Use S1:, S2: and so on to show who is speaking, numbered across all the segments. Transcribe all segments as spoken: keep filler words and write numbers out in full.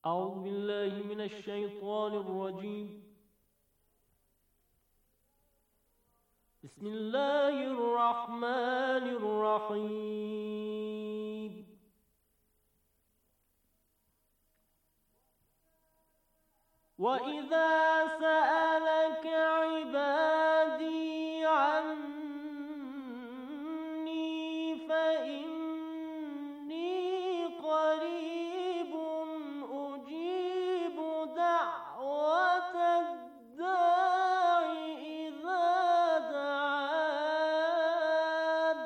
S1: أعوذ بالله من الشيطان الرجيم. بسم الله الرحمن الرحيم. وَإِذَا سَأَلَكَ عِبَادِي عَنِّي فَإِنِّي قَرِيبٌ أُجِيبُ دَعْوَةَ الدَّاعِ إِذَا دَعَانِ.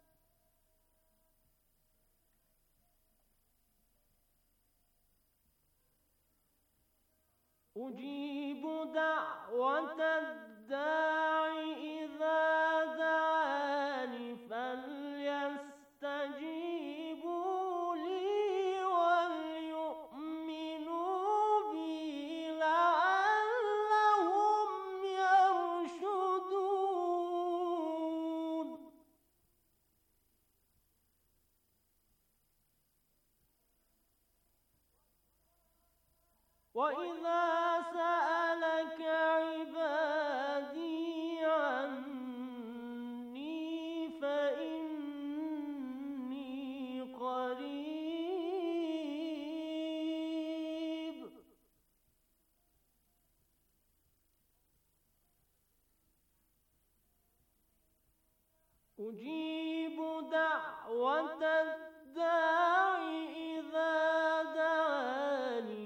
S1: أجيب دعوة الداع إذا دعاني فليستجيبوا لي وليؤمنوا بي لعلهم يرشدون. وَإِذَا سَأَلَكَ عِبَادِي عَنِّي فَإِنِّي قَرِيبٌ أُجِيبُ دَعْوَةَ الدَّاعِ إِذَا دَعَانِ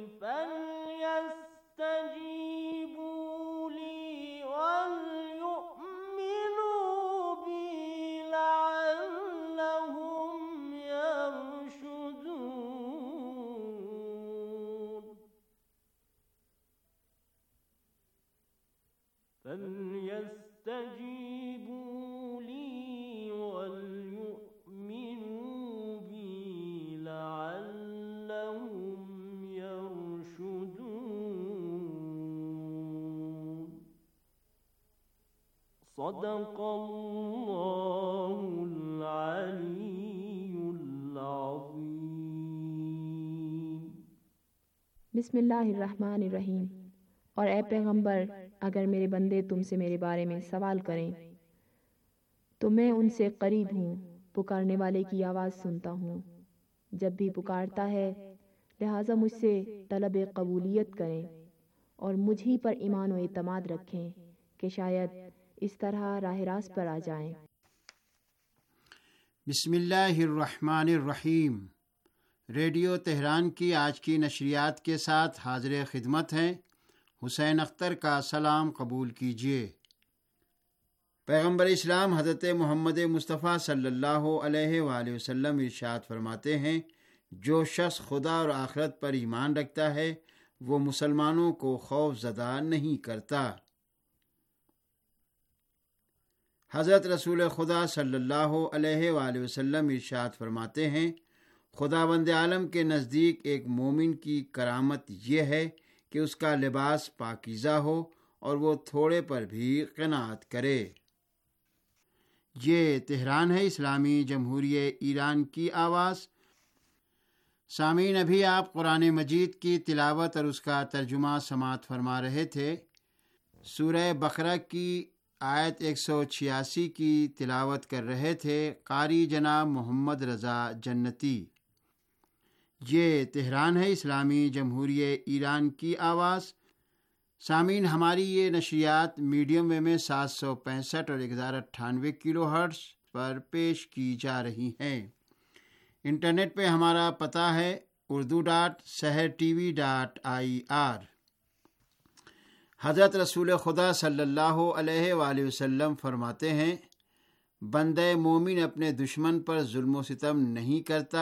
S1: فَلْيَسْتَجِيبُوا لِي وَلْيُؤْمِنُوا بِي لَعَلَّهُمْ يَرْشُدُونَ. فَلْيَسْتَجِيبُوا لِي وَلْيُؤْمِنُوا بِي لَعَلَّهُمْ يَرْشُدُونَ. صدق اللہ العلی العظیم.
S2: بسم اللہ الرحمن الرحیم. اور اے پیغمبر، اگر میرے بندے تم سے میرے بارے میں سوال کریں تو میں ان سے قریب ہوں، پکارنے والے کی آواز سنتا ہوں جب بھی پکارتا ہے، لہٰذا مجھ سے طلب قبولیت کریں اور مجھ ہی پر ایمان و اعتماد رکھیں کہ شاید اس طرح راہ راست پر آ جائیں.
S3: بسم اللہ الرحمن الرحیم. ریڈیو تہران کی آج کی نشریات کے ساتھ حاضر خدمت ہیں. حسین اختر کا سلام قبول کیجیے. پیغمبر اسلام حضرت محمد مصطفیٰ صلی اللہ علیہ وآلہ وسلم ارشاد فرماتے ہیں، جو شخص خدا اور آخرت پر ایمان رکھتا ہے وہ مسلمانوں کو خوف زدہ نہیں کرتا. حضرت رسول خدا صلی اللہ علیہ وآلہ وسلم ارشاد فرماتے ہیں، خداوند عالم کے نزدیک ایک مومن کی کرامت یہ ہے کہ اس کا لباس پاکیزہ ہو اور وہ تھوڑے پر بھی قناعت کرے. یہ تہران ہے، اسلامی جمہوریہ ایران کی آواز. سامعین، ابھی آپ قرآن مجید کی تلاوت اور اس کا ترجمہ سماعت فرما رہے تھے. سورہ بقرہ کی آیت ایک سو چھیاسی کی تلاوت کر رہے تھے قاری جناب محمد رضا جنتی. یہ تہران ہے، اسلامی جمہوریہ ایران کی آواز. سامعین، ہماری یہ نشریات میڈیم ویو میں سات سو پینسٹھ اور ایک ہزار اٹھانوے کلو ہرٹز پر پیش کی جا رہی ہیں. انٹرنیٹ پہ ہمارا پتہ ہے Urdu dot Sahar T V dot I R. حضرت رسول خدا صلی اللہ علیہ وآلہ وسلم فرماتے ہیں، بندہ مومن اپنے دشمن پر ظلم و ستم نہیں کرتا،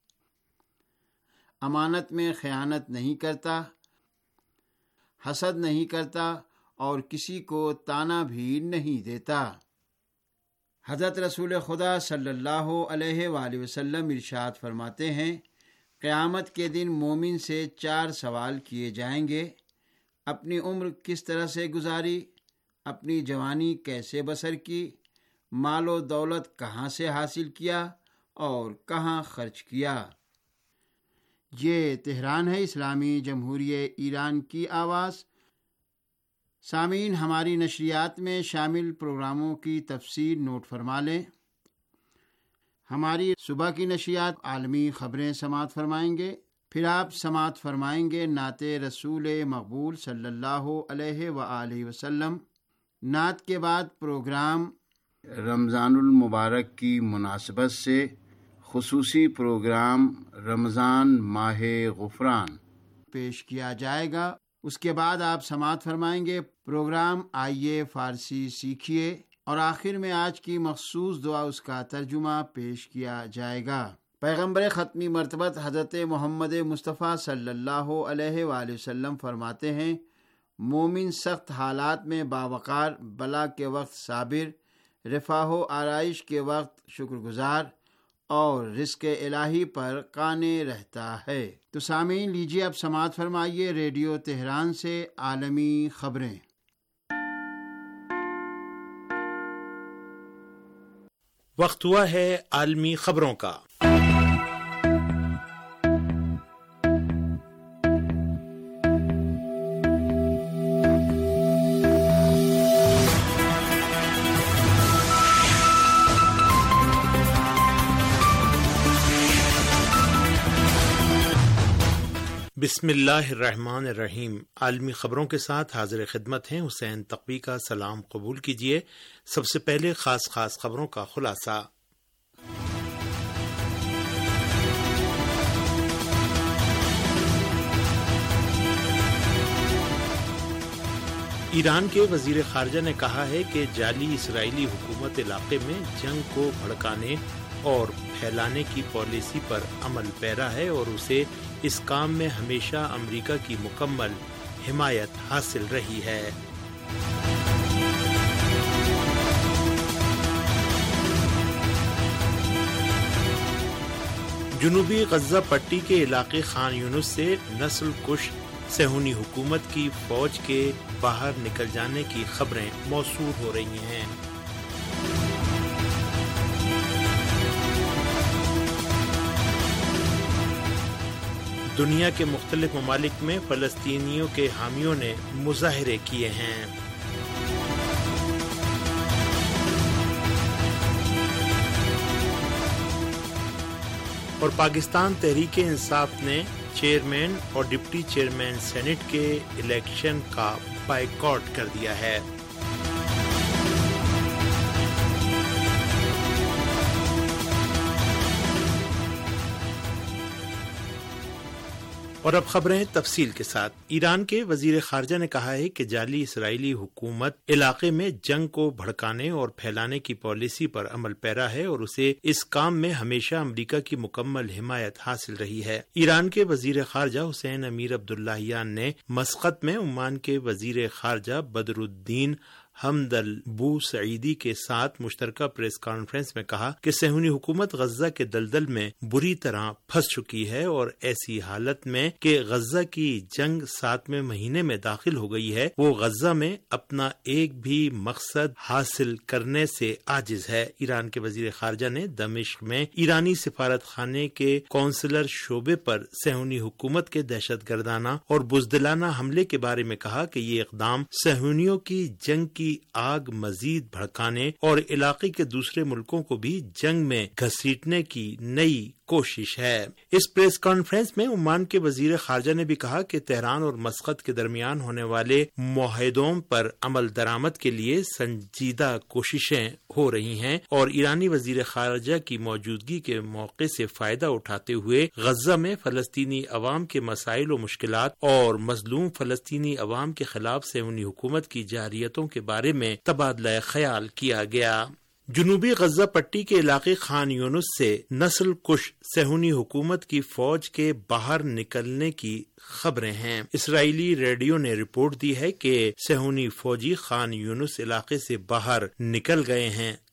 S3: امانت میں خیانت نہیں کرتا، حسد نہیں کرتا اور کسی کو تانا بھی نہیں دیتا. حضرت رسول خدا صلی اللہ علیہ وآلہ وسلم ارشاد فرماتے ہیں، قیامت کے دن مومن سے چار سوال کیے جائیں گے: اپنی عمر کس طرح سے گزاری، اپنی جوانی کیسے بسر کی، مال و دولت کہاں سے حاصل کیا اور کہاں خرچ کیا. یہ تہران ہے، اسلامی جمہوریہ ایران کی آواز۔ سامعین، ہماری نشریات میں شامل پروگراموں کی تفصیل نوٹ فرما لیں۔ ہماری صبح کی نشریات عالمی خبریں سماعت فرمائیں گے، پھر آپ سماعت فرمائیں گے نعت رسول مقبول صلی اللہ علیہ وآلہ وسلم۔ نعت کے بعد پروگرام رمضان المبارک کی مناسبت سے خصوصی پروگرام رمضان ماہ غفران پیش کیا جائے گا۔ اس کے بعد آپ سماعت فرمائیں گے پروگرام آئیے فارسی سیکھیے، اور آخر میں آج کی مخصوص دعا، اس کا ترجمہ پیش کیا جائے گا۔ پیغمبر ختمی مرتبت حضرت محمد مصطفیٰ صلی اللہ علیہ وآلہ وسلم فرماتے ہیں، مومن سخت حالات میں باوقار، بلا کے وقت صابر، رفاہ و آرائش کے وقت شکر گزار اور رزق الہی پر قانے رہتا ہے۔ تو سامعین، لیجیے اب سماعت فرمائیے ریڈیو تہران سے عالمی خبریں۔
S4: وقت ہوا ہے عالمی خبروں کا۔ بسم اللہ الرحمن الرحیم۔ عالمی خبروں کے ساتھ حاضر خدمت ہیں حسین تقوی کا سلام قبول کیجیے۔ سب سے پہلے خاص خاص خبروں کا خلاصہ۔ ایران کے وزیر خارجہ نے کہا ہے کہ جعلی اسرائیلی حکومت علاقے میں جنگ کو بھڑکانے اور پھیلانے کی پالیسی پر عمل پیرا ہے اور اسے اس کام میں ہمیشہ امریکہ کی مکمل حمایت حاصل رہی ہے۔ جنوبی غزہ پٹی کے علاقے خان یونس سے نسل کش صہیونی حکومت کی فوج کے باہر نکل جانے کی خبریں موصول ہو رہی ہیں۔ دنیا کے مختلف ممالک میں فلسطینیوں کے حامیوں نے مظاہرے کیے ہیں۔ اور پاکستان تحریک انصاف نے چیئرمین اور ڈپٹی چیئرمین سینٹ کے الیکشن کا بائیکاٹ کر دیا ہے۔ اور اب خبریں تفصیل کے ساتھ۔ ایران کے وزیر خارجہ نے کہا ہے کہ جعلی اسرائیلی حکومت علاقے میں جنگ کو بھڑکانے اور پھیلانے کی پالیسی پر عمل پیرا ہے اور اسے اس کام میں ہمیشہ امریکہ کی مکمل حمایت حاصل رہی ہے۔ ایران کے وزیر خارجہ حسین امیر عبداللہیان نے مسقط میں عمان کے وزیر خارجہ بدر الدین حمد البو سعیدی کے ساتھ مشترکہ پریس کانفرنس میں کہا کہ صہیونی حکومت غزہ کے دلدل میں بری طرح پھنس چکی ہے اور ایسی حالت میں کہ غزہ کی جنگ ساتویں مہینے میں داخل ہو گئی ہے، وہ غزہ میں اپنا ایک بھی مقصد حاصل کرنے سے عاجز ہے۔ ایران کے وزیر خارجہ نے دمشق میں ایرانی سفارت خانے کے کونسلر شعبے پر صہیونی حکومت کے دہشت گردانہ اور بزدلانہ حملے کے بارے میں کہا کہ یہ اقدام صہیونیوں کی جنگ کی آگ مزید بھڑکانے اور علاقے کے دوسرے ملکوں کو بھی جنگ میں گھسیٹنے کی نئی کوشش ہے۔ اس پریس کانفرنس میں عمان کے وزیر خارجہ نے بھی کہا کہ تہران اور مسقط کے درمیان ہونے والے معاہدوں پر عمل درآمد کے لیے سنجیدہ کوششیں ہو رہی ہیں اور ایرانی وزیر خارجہ کی موجودگی کے موقع سے فائدہ اٹھاتے ہوئے غزہ میں فلسطینی عوام کے مسائل و مشکلات اور مظلوم فلسطینی عوام کے خلاف صہیونی حکومت کی جارحیتوں کے بارے میں تبادلہ خیال کیا گیا۔ جنوبی غزہ پٹی کے علاقے خان یونس سے نسل کش صہیونی حکومت کی فوج کے باہر نکلنے کی خبریں ہیں۔ اسرائیلی ریڈیو نے رپورٹ دی ہے کہ صہیونی فوجی خان یونس علاقے سے باہر نکل گئے ہیں۔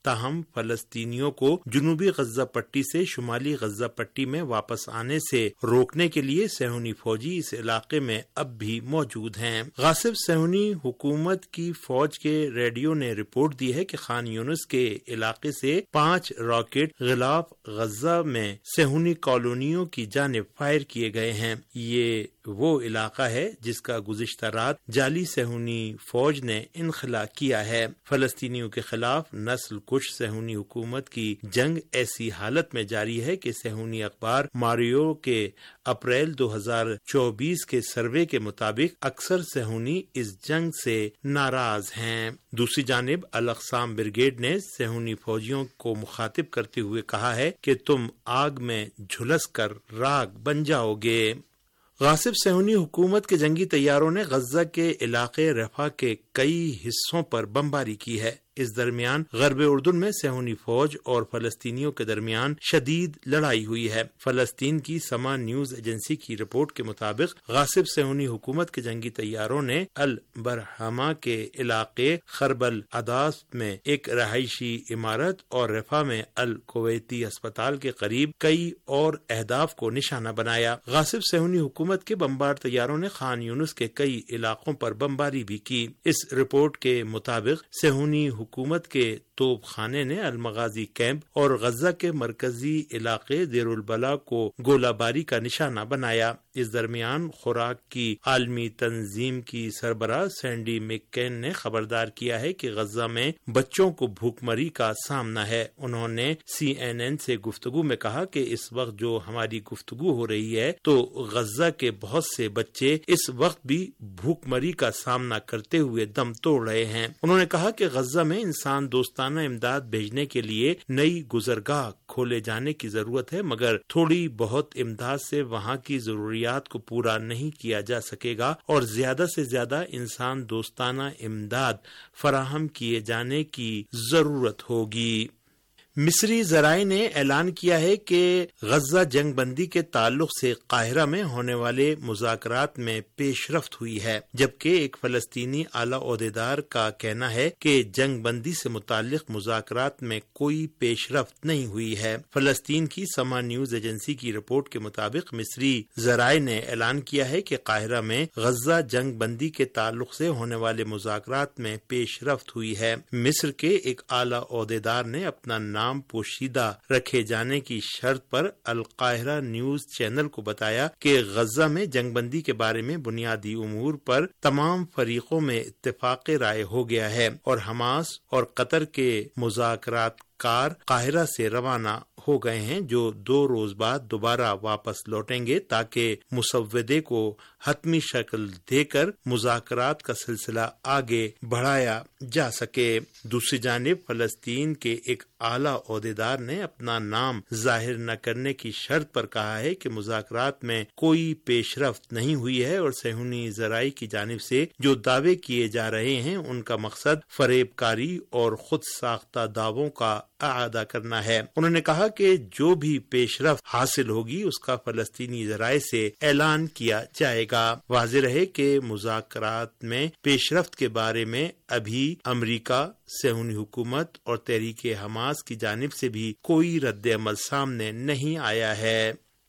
S4: تاہم فلسطینیوں کو جنوبی غزہ پٹی سے شمالی غزہ پٹی میں واپس آنے سے روکنے کے لیے صہیونی فوجی اس علاقے میں اب بھی موجود ہیں۔ غاصب صہیونی حکومت کی فوج کے ریڈیو نے رپورٹ دی ہے کہ خان یونس کے علاقے سے پانچ راکٹ غلاف غزہ میں صہیونی کالونیوں کی جانب فائر کیے گئے ہیں۔ یہ وہ علاقہ ہے جس کا گزشتہ رات جعلی صہیونی فوج نے انخلا کیا ہے۔ فلسطینیوں کے خلاف نسل کش صہیونی حکومت کی جنگ ایسی حالت میں جاری ہے کہ صہیونی اخبار ماریو کے اپریل دو ہزار چوبیس کے سروے کے مطابق اکثر صہیونی اس جنگ سے ناراض ہیں۔ دوسری جانب الاقصام بریگیڈ نے صہیونی فوجیوں کو مخاطب کرتے ہوئے کہا ہے کہ تم آگ میں جھلس کر راکھ بن جاؤ گے۔ غاصب صہیونی حکومت کے جنگی طیاروں نے غزہ کے علاقے رفح کے کئی حصوں پر بمباری کی ہے۔ اس درمیان غرب اردن میں صہیونی فوج اور فلسطینیوں کے درمیان شدید لڑائی ہوئی ہے۔ فلسطین کی سما نیوز ایجنسی کی رپورٹ کے مطابق غاصب صہیونی حکومت کے جنگی طیاروں نے البرہما کے علاقے خرب العداس میں ایک رہائشی عمارت اور رفح میں الکویتی اسپتال کے قریب کئی اور اہداف کو نشانہ بنایا۔ غاصب صہیونی حکومت کے بمبار طیاروں نے خان یونس کے کئی علاقوں پر بمباری بھی کی۔ اس رپورٹ کے مطابق صہیونی حکومت کے توپ خانے نے المغازی کیمپ اور غزہ کے مرکزی علاقے دیر البلا کو گولہ باری کا نشانہ بنایا۔ اس درمیان خوراک کی عالمی تنظیم کی سربراہ سینڈی مکین نے خبردار کیا ہے کہ غزہ میں بچوں کو بھوک مری کا سامنا ہے۔ انہوں نے سی این این سے گفتگو میں کہا کہ اس وقت جو ہماری گفتگو ہو رہی ہے تو غزہ کے بہت سے بچے اس وقت بھی بھوک مری کا سامنا کرتے ہوئے دم توڑ رہے ہیں۔ انہوں نے کہا کہ غزہ میں انسان دوستانہ امداد بھیجنے کے لیے نئی گزرگاہ کھولے جانے کی ضرورت ہے، مگر تھوڑی بہت امداد سے وہاں کی ضروریات کو پورا نہیں کیا جا سکے گا اور زیادہ سے زیادہ انسان دوستانہ امداد فراہم کیے جانے کی ضرورت ہوگی۔ مصری ذرائع نے اعلان کیا ہے کہ غزہ جنگ بندی کے تعلق سے قاہرہ میں ہونے والے مذاکرات میں پیش رفت ہوئی ہے، جبکہ ایک فلسطینی اعلی عہدیدار کا کہنا ہے کہ جنگ بندی سے متعلق مذاکرات میں کوئی پیش رفت نہیں ہوئی ہے۔ فلسطین کی سما نیوز ایجنسی کی رپورٹ کے مطابق مصری ذرائع نے اعلان کیا ہے کہ قاہرہ میں غزہ جنگ بندی کے تعلق سے ہونے والے مذاکرات میں پیش رفت ہوئی ہے۔ مصر کے ایک اعلی عہدیدار نے اپنا نام نام پوشیدہ رکھے جانے کی شرط پر القاہرہ نیوز چینل کو بتایا کہ غزہ میں جنگ بندی کے بارے میں بنیادی امور پر تمام فریقوں میں اتفاق رائے ہو گیا ہے اور حماس اور قطر کے مذاکرات کار قاہرہ سے روانہ ہو گئے ہیں، جو دو روز بعد دوبارہ واپس لوٹیں گے تاکہ مسودے کو حتمی شکل دے کر مذاکرات کا سلسلہ آگے بڑھایا جا سکے۔ دوسری جانب فلسطین کے ایک اعلیٰ عہدیدار نے اپنا نام ظاہر نہ کرنے کی شرط پر کہا ہے کہ مذاکرات میں کوئی پیش رفت نہیں ہوئی ہے اور صہیونی ذرائع کی جانب سے جو دعوے کیے جا رہے ہیں ان کا مقصد فریب کاری اور خود ساختہ دعووں کا اعادہ کرنا ہے۔ انہوں نے کہا کہ جو بھی پیش رفت حاصل ہوگی اس کا فلسطینی ذرائع سے اعلان کیا جائے گا۔ واضح رہے کہ مذاکرات میں پیش رفت کے بارے میں ابھی امریکہ، صہیونی حکومت اور تحریک حماس کی جانب سے بھی کوئی رد عمل سامنے نہیں آیا ہے۔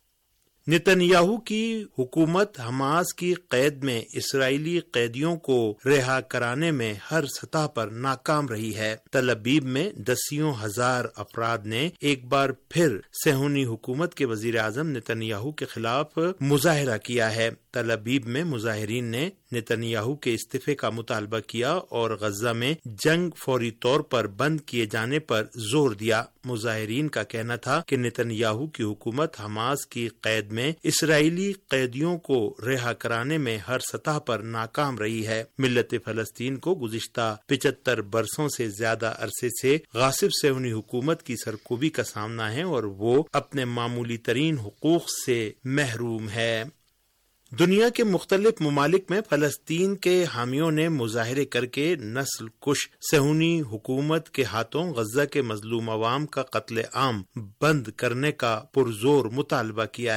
S4: نتنیاہو کی حکومت حماس کی قید میں اسرائیلی قیدیوں کو رہا کرانے میں ہر سطح پر ناکام رہی ہے۔ تل ابیب میں دسیوں ہزار افراد نے ایک بار پھر صہیونی حکومت کے وزیر اعظم نتنیاہو کے خلاف مظاہرہ کیا ہے۔ تل ابیب میں مظاہرین نے نتنیاہو کے استعفے کا مطالبہ کیا اور غزہ میں جنگ فوری طور پر بند کیے جانے پر زور دیا۔ مظاہرین کا کہنا تھا کہ نتنیاہو کی حکومت حماس کی قید میں اسرائیلی قیدیوں کو رہا کرانے میں ہر سطح پر ناکام رہی ہے۔ ملت فلسطین کو گزشتہ پچہتر برسوں سے زیادہ عرصے سے غاصب صہیونی حکومت کی سرکوبی کا سامنا ہے اور وہ اپنے معمولی ترین حقوق سے محروم ہے۔ دنیا کے مختلف ممالک میں فلسطین کے حامیوں نے مظاہرے کر کے نسل کش صہیونی حکومت کے ہاتھوں غزہ کے مظلوم عوام کا قتل عام بند کرنے کا پرزور مطالبہ کیا ہے۔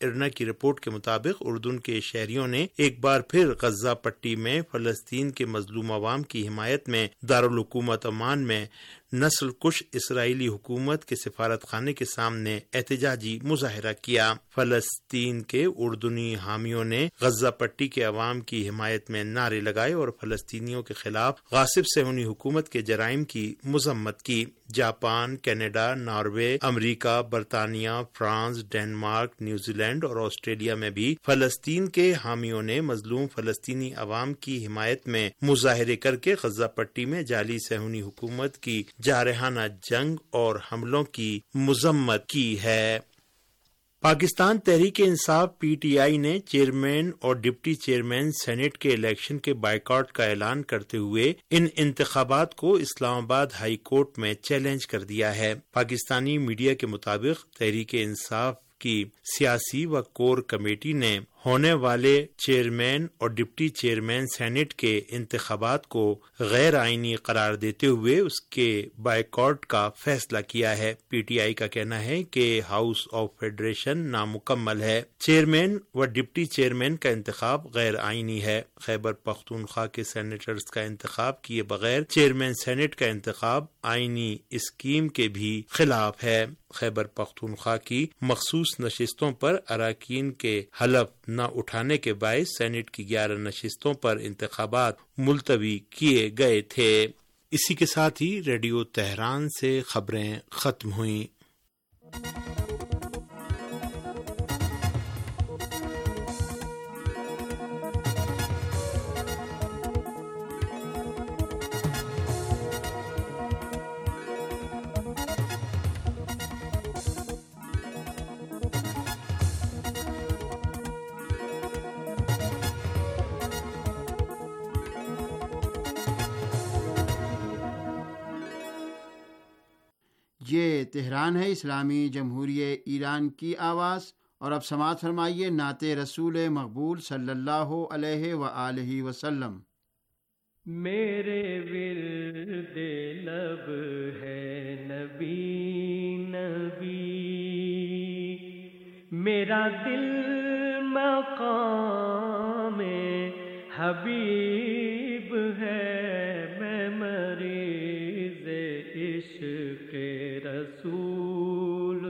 S4: ارنا کی رپورٹ کے مطابق اردن کے شہریوں نے ایک بار پھر غزہ پٹی میں فلسطین کے مظلوم عوام کی حمایت میں دارالحکومت عمان میں نسل کش اسرائیلی حکومت کے سفارت خانے کے سامنے احتجاجی مظاہرہ کیا۔ فلسطین کے اردنی حامیوں نے غزہ پٹی کے عوام کی حمایت میں نعرے لگائے اور فلسطینیوں کے خلاف غاصب صہیونی حکومت کے جرائم کی مذمت کی۔ جاپان، کینیڈا، ناروے، امریکہ، برطانیہ، فرانس، ڈنمارک، نیوزی لینڈ اور آسٹریلیا میں بھی فلسطین کے حامیوں نے مظلوم فلسطینی عوام کی حمایت میں مظاہرے کر کے غزہ پٹی میں جعلی صہیونی حکومت کی جارحانہ جنگ اور حملوں کی مذمت کی ہے۔ Pakistan Tehreek Insaf P T I نے چیئرمین اور ڈپٹی چیئرمین سینیٹ کے الیکشن کے بائیکاٹ کا اعلان کرتے ہوئے ان انتخابات کو اسلام آباد ہائی کورٹ میں چیلنج کر دیا ہے۔ پاکستانی میڈیا کے مطابق تحریک انصاف کی سیاسی و کور کمیٹی نے ہونے والے چیئرمین اور ڈپٹی چیئرمین سینیٹ کے انتخابات کو غیر آئینی قرار دیتے ہوئے اس کے بائیکاٹ کا فیصلہ کیا ہے۔ پی ٹی آئی کا کہنا ہے کہ ہاؤس آف فیڈریشن نامکمل ہے، چیئرمین و ڈپٹی چیئرمین کا انتخاب غیر آئینی ہے۔ خیبر پختونخوا کے سینیٹرز کا انتخاب کیے بغیر چیئرمین سینیٹ کا انتخاب آئینی اسکیم کے بھی خلاف ہے۔ خیبر پختونخوا کی مخصوص نشستوں پر اراکین کے حلف نہ اٹھانے کے باعث سینیٹ کی گیارہ نشستوں پر انتخابات ملتوی کیے گئے تھے۔ اسی کے ساتھ ہی ریڈیو تہران سے خبریں ختم ہوئیں۔
S3: یہ تہران ہے، اسلامی جمہوریہ ایران کی آواز، اور اب سماعت فرمائیے نعت رسول مقبول صلی اللہ علیہ وآلہ وسلم۔
S1: میرے ورد لب ہے نبی نبی، میرا دل مقام حبیب ہے، میں مریض عشق رسول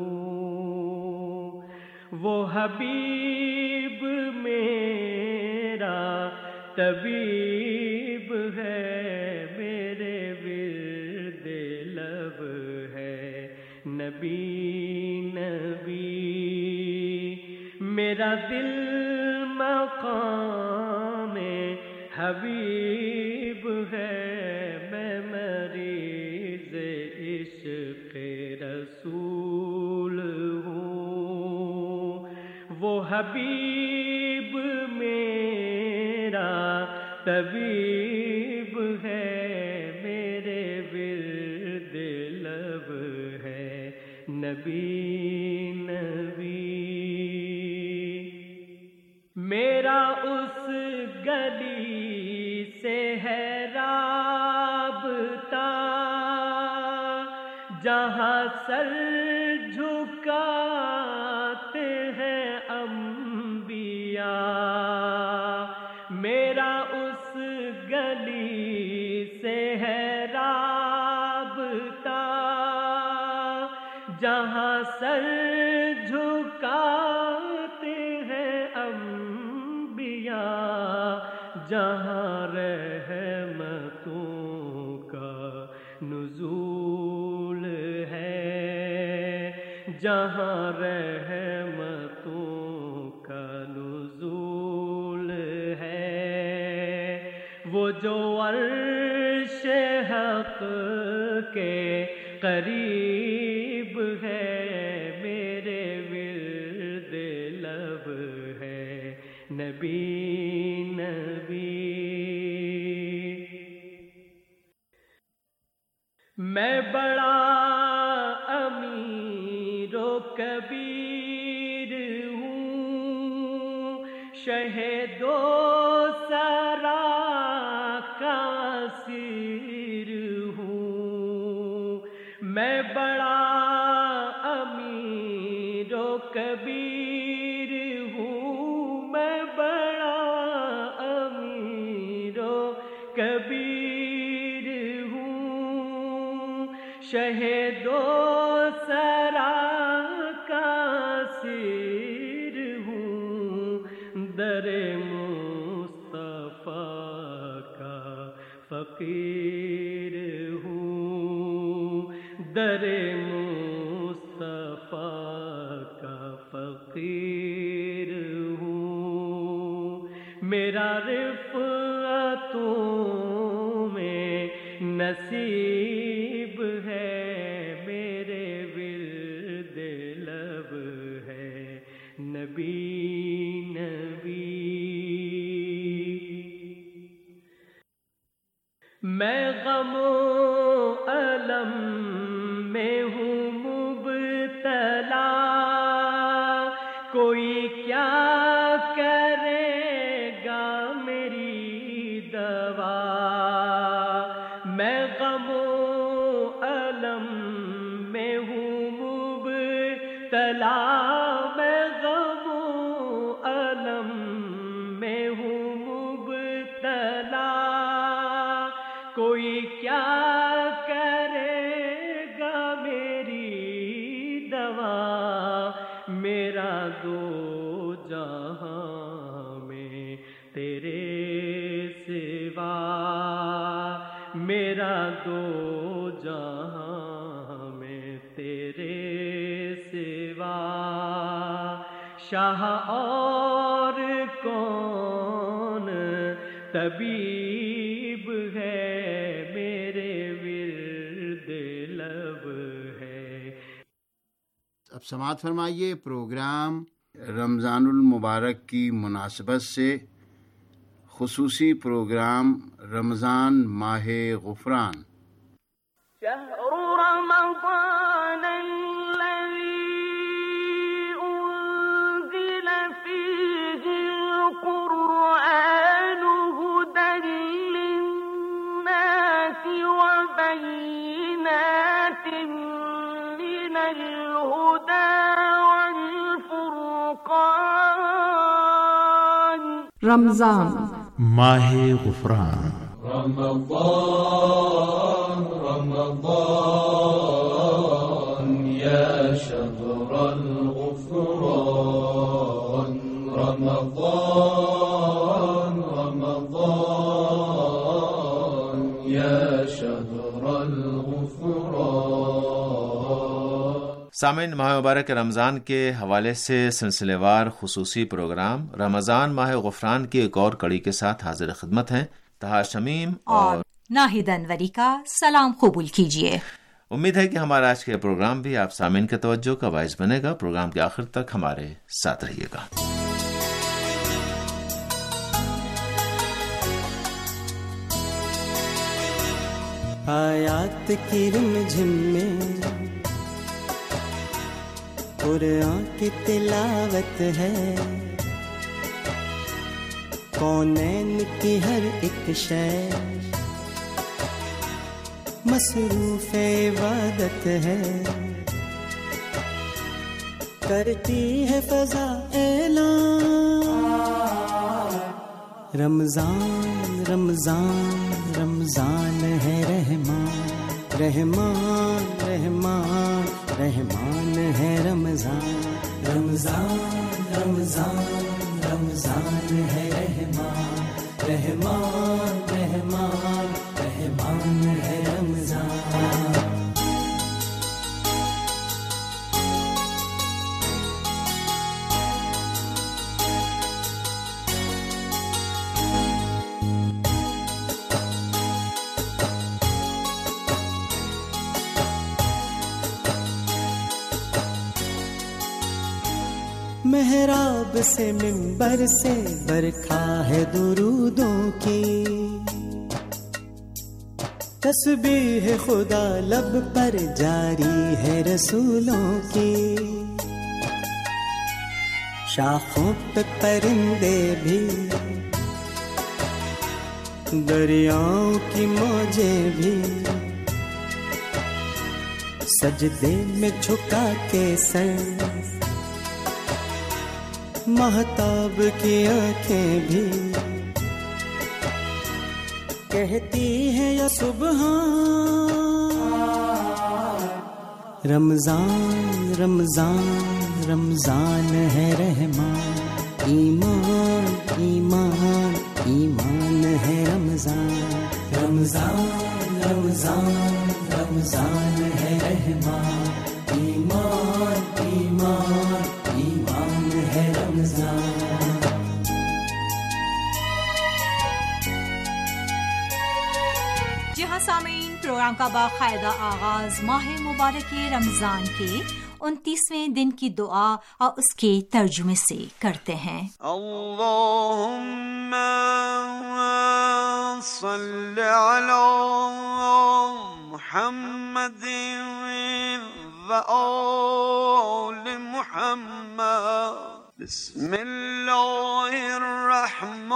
S1: ہوں، وہ حبیب میرا طبیب ہے، میرے ورد لب ہے نبی نبی، میرا دل مقام حبیب ہے، میں مریض عشق رسول ہوں، وہ حبیب میرا طبیب ہے، میرے ورد لب ہے نبی نبی، میرا اس گلی سے ہے رابطہ جہاں سر جھکاتے ہیں انبیاء، میرا اس گلی سے ہے رابطہ جہاں سر جھکاتے ہیں انبیاء، جہاں رحمتوں کا نزول ہے، جہاں رحمتوں کا نزول ہے، وہ جو عرش حق کے قریب ہے، میرے ورد لب ہے نبی نبی، میں بڑا امیر و کبیر ہوں، شہید و سرا کا اسیر ہوں، میں بڑا امیر و کبیر شہدو سرا کا سیر ہوں، در مصطفیٰ کا فقیر ہوں، در مصطفیٰ کا فقیر ہوں، میرا رفعتوں میں نصیب ہے، میرے ورد لب ہے نبی نبی، میں غم و الم میں ہوں مبتلا، کوئی کیا کرے گا میری دوا، میں غم و الم میں ہوں مبتلا، میں غم و الم میں ہوں مبتلا، کوئی کیا کرے گا میری دوا، میرا دو جہاں میں تیرے سوا، میرا دو جہاں میں تیرے سوا، شاہ اور کون طبیب ہے، میرے ورد لب ہے۔
S3: اب سماعت فرمائیے پروگرام رمضان المبارک کی مناسبت سے خصوصی پروگرام رمضان ماہ غفران۔
S1: شہر رمضان الذی انزل فیہ القرآن ھدی للناس وبینات من الہدی والفرقان۔
S2: رمضان
S4: ماہ غفران۔
S5: رمضان رمضان یا شهر الغفران، رمضان رمضان یا شهر الغفران۔
S6: سامعین، ماہ مبارک رمضان کے حوالے سے سلسلے وار خصوصی پروگرام رمضان ماہ غفران کی ایک اور کڑی کے ساتھ حاضر خدمت ہیں۔ طہا شمیم اور
S7: ناہید انوری کا سلام قبول کیجیے۔
S6: امید ہے کہ ہمارا آج کے پروگرام بھی آپ سامعین کے توجہ کا باعث بنے گا۔ پروگرام کے آخر تک ہمارے ساتھ رہیے گا۔
S8: آیات کی رم جھم میں قرآن کی تلاوت ہے، کونین کی ہر ایک شے مصروف عبادت ہے، کرتی ہے فضا اعلان، رمضان رمضان رمضان ہے رحمان، رحمان رحمان رحمان ہے رمضان، رمضان رمضان رمضان ہے رحمان، رحمان رحمان رحمان ہے رمضان۔ محراب سے منبر سے برکھا ہے درودوں کی، تسبیح خدا لب پر جاری ہے رسولوں کی، شاخوں پہ پرندے بھی، دریاؤں کی موجیں بھی، سجدے میں جھکا کے سر، مہتاب کی آنکھیں بھی کہتی ہے یا سبحان، رمضان رمضان رمضان ہے رحمان، ایمان ایمان ایمان ہے رمضان، رمضان رمضان رمضان ہے رحمان، ایمان ایمان ایمان ہے رمضان۔
S7: جی ہاں سامعین، پروگرام کا باقاعدہ آغاز ماہ مبارک رمضان کے انتیسویں دن کی دعا اور اس کے ترجمے سے کرتے ہیں۔
S1: اللہم صل علی محمد و آل محمد، بسم اللہ الرحمن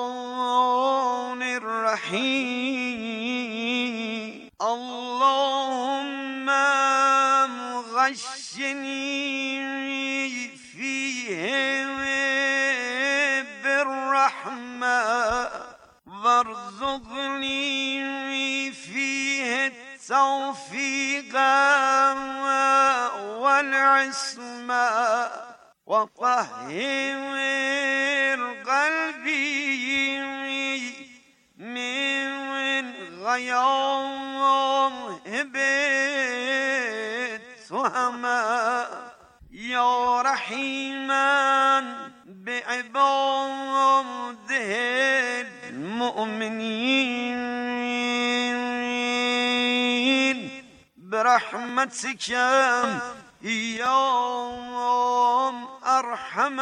S1: الرحیم، اللہم غشنی فیہ بالرحمہ وارزقنی فیہ التوفیق والعصمہ وطہر قلبی من غیاہب التہمہ، یا رحیماً بعبادہ المؤمنین، برحمتک یا ارحم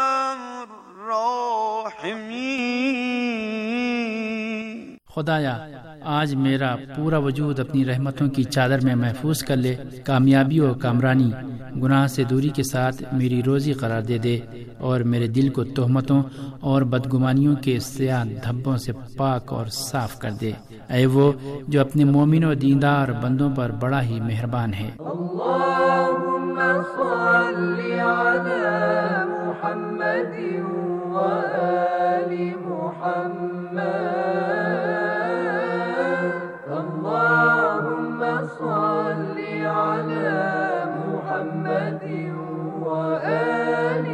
S1: الراحمین۔
S9: خدایا آج میرا پورا وجود اپنی رحمتوں کی چادر میں محفوظ کر لے، کامیابی اور کامرانی، گناہ سے دوری کے ساتھ میری روزی قرار دے دے، اور میرے دل کو تہمتوں اور بدگمانیوں کے سیاہ دھبوں سے پاک اور صاف کر دے، اے وہ جو اپنے مومن و دیندار بندوں پر بڑا ہی مہربان ہے۔
S5: اللہم صل علی محمد و آل محمد، اللہم صل علی محمد و آل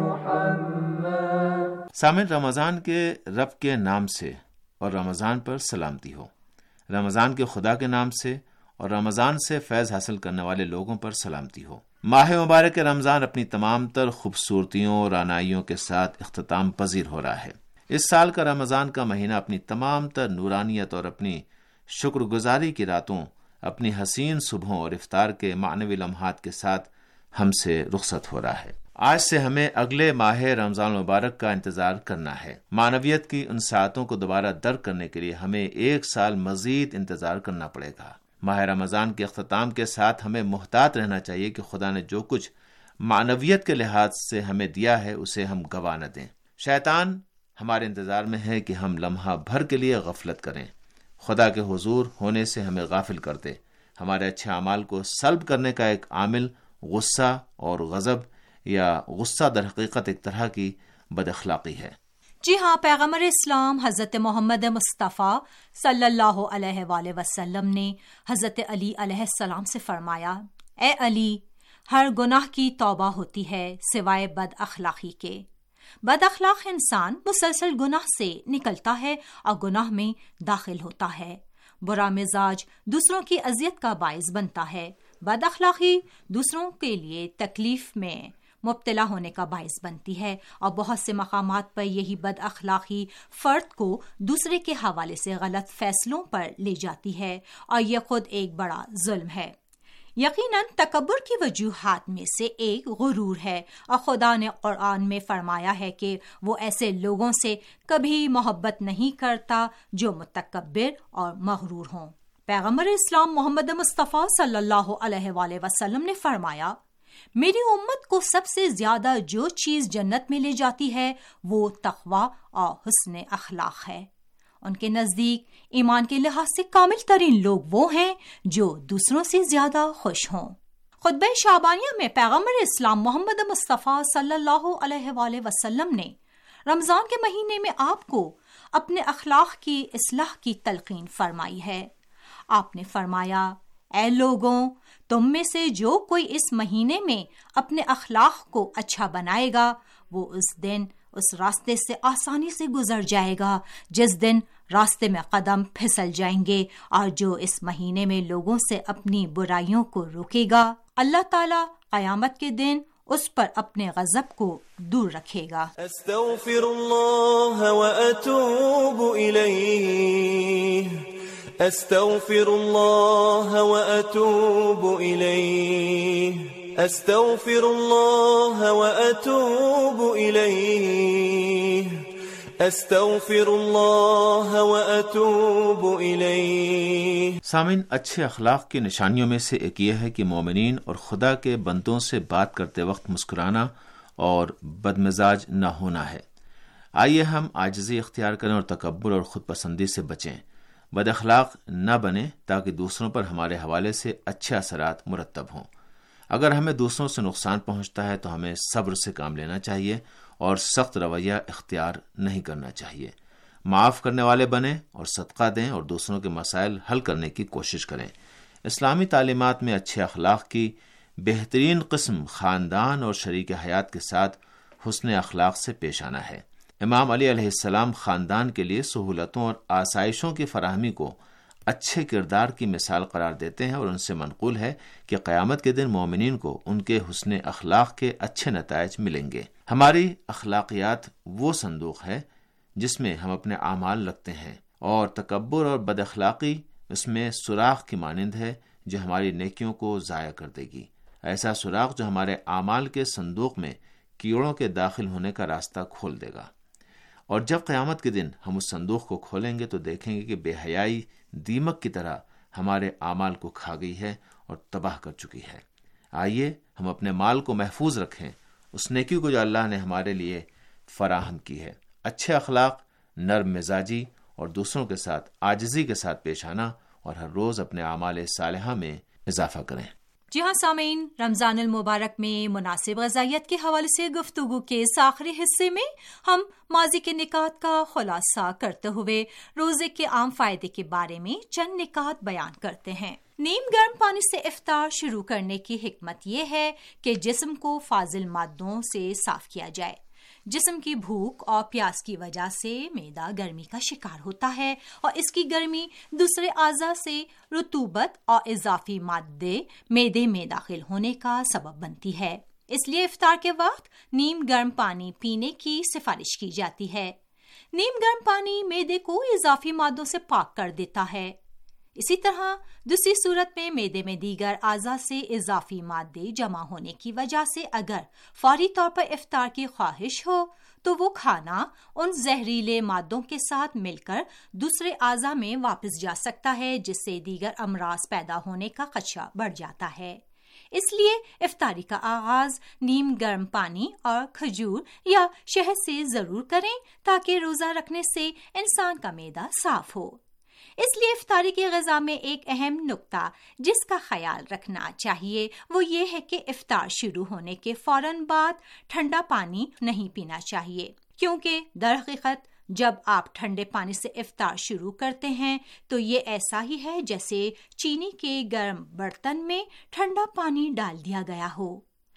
S5: محمد۔
S6: سامعین، رمضان کے رب کے نام سے اور رمضان پر سلامتی ہو، رمضان کے خدا کے نام سے اور رمضان سے فیض حاصل کرنے والے لوگوں پر سلامتی ہو۔ ماہ مبارک رمضان اپنی تمام تر خوبصورتیوں اور رعنائیوں کے ساتھ اختتام پذیر ہو رہا ہے۔ اس سال کا رمضان کا مہینہ اپنی تمام تر نورانیت اور اپنی شکر گزاری کی راتوں، اپنی حسین صبحوں اور افطار کے معنوی لمحات کے ساتھ ہم سے رخصت ہو رہا ہے۔ آج سے ہمیں اگلے ماہ رمضان مبارک کا انتظار کرنا ہے۔ معنویت کی ان ساعتوں کو دوبارہ درک کرنے کے لیے ہمیں ایک سال مزید انتظار کرنا پڑے گا۔ ماہ رمضان کے اختتام کے ساتھ ہمیں محتاط رہنا چاہیے کہ خدا نے جو کچھ معنویت کے لحاظ سے ہمیں دیا ہے اسے ہم گوا نہ دیں۔ شیطان ہمارے انتظار میں ہے کہ ہم لمحہ بھر کے لیے غفلت کریں، خدا کے حضور ہونے سے ہمیں غافل کر دے۔ ہمارے اچھے اعمال کو سلب کرنے کا ایک عامل غصہ اور غضب یا غصہ در حقیقت ایک طرح کی بد اخلاقی ہے۔
S7: جی ہاں، پیغمبر اسلام حضرت محمد مصطفیٰ صلی اللہ علیہ وآلہ وسلم نے حضرت علی علیہ السلام سے فرمایا، اے علی، ہر گناہ کی توبہ ہوتی ہے سوائے بد اخلاقی کے۔ بد اخلاق انسان مسلسل گناہ سے نکلتا ہے اور گناہ میں داخل ہوتا ہے۔ برا مزاج دوسروں کی اذیت کا باعث بنتا ہے۔ بد اخلاقی دوسروں کے لیے تکلیف میں مبتلا ہونے کا باعث بنتی ہے، اور بہت سے مقامات پر یہی بد اخلاقی فرد کو دوسرے کے حوالے سے غلط فیصلوں پر لے جاتی ہے، اور یہ خود ایک بڑا ظلم ہے۔ یقیناً تکبر کی وجوہات میں سے ایک غرور ہے، اور خدا نے قرآن میں فرمایا ہے کہ وہ ایسے لوگوں سے کبھی محبت نہیں کرتا جو متکبر اور مغرور ہوں۔ پیغمبر اسلام محمد مصطفیٰ صلی اللہ علیہ وآلہ وسلم نے فرمایا، میری امت کو سب سے زیادہ جو چیز جنت میں لے جاتی ہے وہ تقوی اور حسن اخلاق ہے۔ ان کے نزدیک ایمان کے لحاظ سے کامل ترین لوگ وہ ہیں جو دوسروں سے زیادہ خوش ہوں۔ خطبہ شعبانیہ میں پیغمبر اسلام محمد مصطفیٰ صلی اللہ علیہ وآلہ وسلم نے رمضان کے مہینے میں آپ کو اپنے اخلاق کی اصلاح کی تلقین فرمائی ہے۔ آپ نے فرمایا، اے لوگوں، تم میں سے جو کوئی اس مہینے میں اپنے اخلاق کو اچھا بنائے گا وہ اس دن اس راستے سے آسانی سے گزر جائے گا جس دن راستے میں قدم پھسل جائیں گے، اور جو اس مہینے میں لوگوں سے اپنی برائیوں کو روکے گا اللہ تعالیٰ قیامت کے دن اس پر اپنے غضب کو دور رکھے گا۔
S10: استغفر اللہ واتوب الیہ، استغفر اللہ واتوب الیہ، استغفر اللہ واتوب الیہ، استغفر اللہ واتوب الیہ۔
S6: سامعین، اچھے اخلاق کی نشانیوں میں سے ایک یہ ہے کہ مومنین اور خدا کے بندوں سے بات کرتے وقت مسکرانا اور بدمزاج نہ ہونا ہے۔ آئیے ہم عاجزی اختیار کریں اور تکبر اور خود پسندی سے بچیں، بد اخلاق نہ بنیں تاکہ دوسروں پر ہمارے حوالے سے اچھے اثرات مرتب ہوں۔ اگر ہمیں دوسروں سے نقصان پہنچتا ہے تو ہمیں صبر سے کام لینا چاہیے اور سخت رویہ اختیار نہیں کرنا چاہیے۔ معاف کرنے والے بنیں اور صدقہ دیں اور دوسروں کے مسائل حل کرنے کی کوشش کریں۔ اسلامی تعلیمات میں اچھے اخلاق کی بہترین قسم خاندان اور شریک حیات کے ساتھ حسن اخلاق سے پیش آنا ہے۔ امام علی علیہ السلام خاندان کے لیے سہولتوں اور آسائشوں کی فراہمی کو اچھے کردار کی مثال قرار دیتے ہیں، اور ان سے منقول ہے کہ قیامت کے دن مومنین کو ان کے حسن اخلاق کے اچھے نتائج ملیں گے۔ ہماری اخلاقیات وہ صندوق ہے جس میں ہم اپنے اعمال رکھتے ہیں، اور تکبر اور بد اخلاقی اس میں سوراخ کی مانند ہے جو ہماری نیکیوں کو ضائع کر دے گی، ایسا سوراخ جو ہمارے اعمال کے صندوق میں کیڑوں کے داخل ہونے کا راستہ کھول دے گا۔ اور جب قیامت کے دن ہم اس صندوق کو کھولیں گے تو دیکھیں گے کہ بے حیائی دیمک کی طرح ہمارے اعمال کو کھا گئی ہے اور تباہ کر چکی ہے۔ آئیے ہم اپنے مال کو محفوظ رکھیں، اس نیکی کو جو اللہ نے ہمارے لیے فراہم کی ہے۔ اچھے اخلاق، نرم مزاجی اور دوسروں کے ساتھ عاجزی کے ساتھ پیش آنا، اور ہر روز اپنے اعمال صالحہ میں اضافہ کریں۔
S7: جی ہاں سامعین، رمضان المبارک میں مناسب غذائیت کے حوالے سے گفتگو کے اس آخری حصے میں ہم ماضی کے نکات کا خلاصہ کرتے ہوئے روزے کے عام فائدے کے بارے میں چند نکات بیان کرتے ہیں۔ نیم گرم پانی سے افطار شروع کرنے کی حکمت یہ ہے کہ جسم کو فاضل مادوں سے صاف کیا جائے۔ جسم کی بھوک اور پیاس کی وجہ سے معدہ گرمی کا شکار ہوتا ہے، اور اس کی گرمی دوسرے اعضاء سے رطوبت اور اضافی مادے معدے میں داخل ہونے کا سبب بنتی ہے۔ اس لیے افطار کے وقت نیم گرم پانی پینے کی سفارش کی جاتی ہے۔ نیم گرم پانی معدے کو اضافی مادوں سے پاک کر دیتا ہے۔ اسی طرح دوسری صورت میں معدے میں دیگر اعضاء سے اضافی مادے جمع ہونے کی وجہ سے اگر فوری طور پر افطار کی خواہش ہو تو وہ کھانا ان زہریلے مادوں کے ساتھ مل کر دوسرے اعضاء میں واپس جا سکتا ہے، جس سے دیگر امراض پیدا ہونے کا خدشہ بڑھ جاتا ہے۔ اس لیے افطاری کا آغاز نیم گرم پانی اور کھجور یا شہد سے ضرور کریں تاکہ روزہ رکھنے سے انسان کا معدہ صاف ہو۔ اس لیے افطاری کی غذا میں ایک اہم نکتہ جس کا خیال رکھنا چاہیے وہ یہ ہے کہ افطار شروع ہونے کے فوراً بعد ٹھنڈا پانی نہیں پینا چاہیے، کیونکہ در حقیقت جب آپ ٹھنڈے پانی سے افطار شروع کرتے ہیں تو یہ ایسا ہی ہے جیسے چینی کے گرم برتن میں ٹھنڈا پانی ڈال دیا گیا ہو،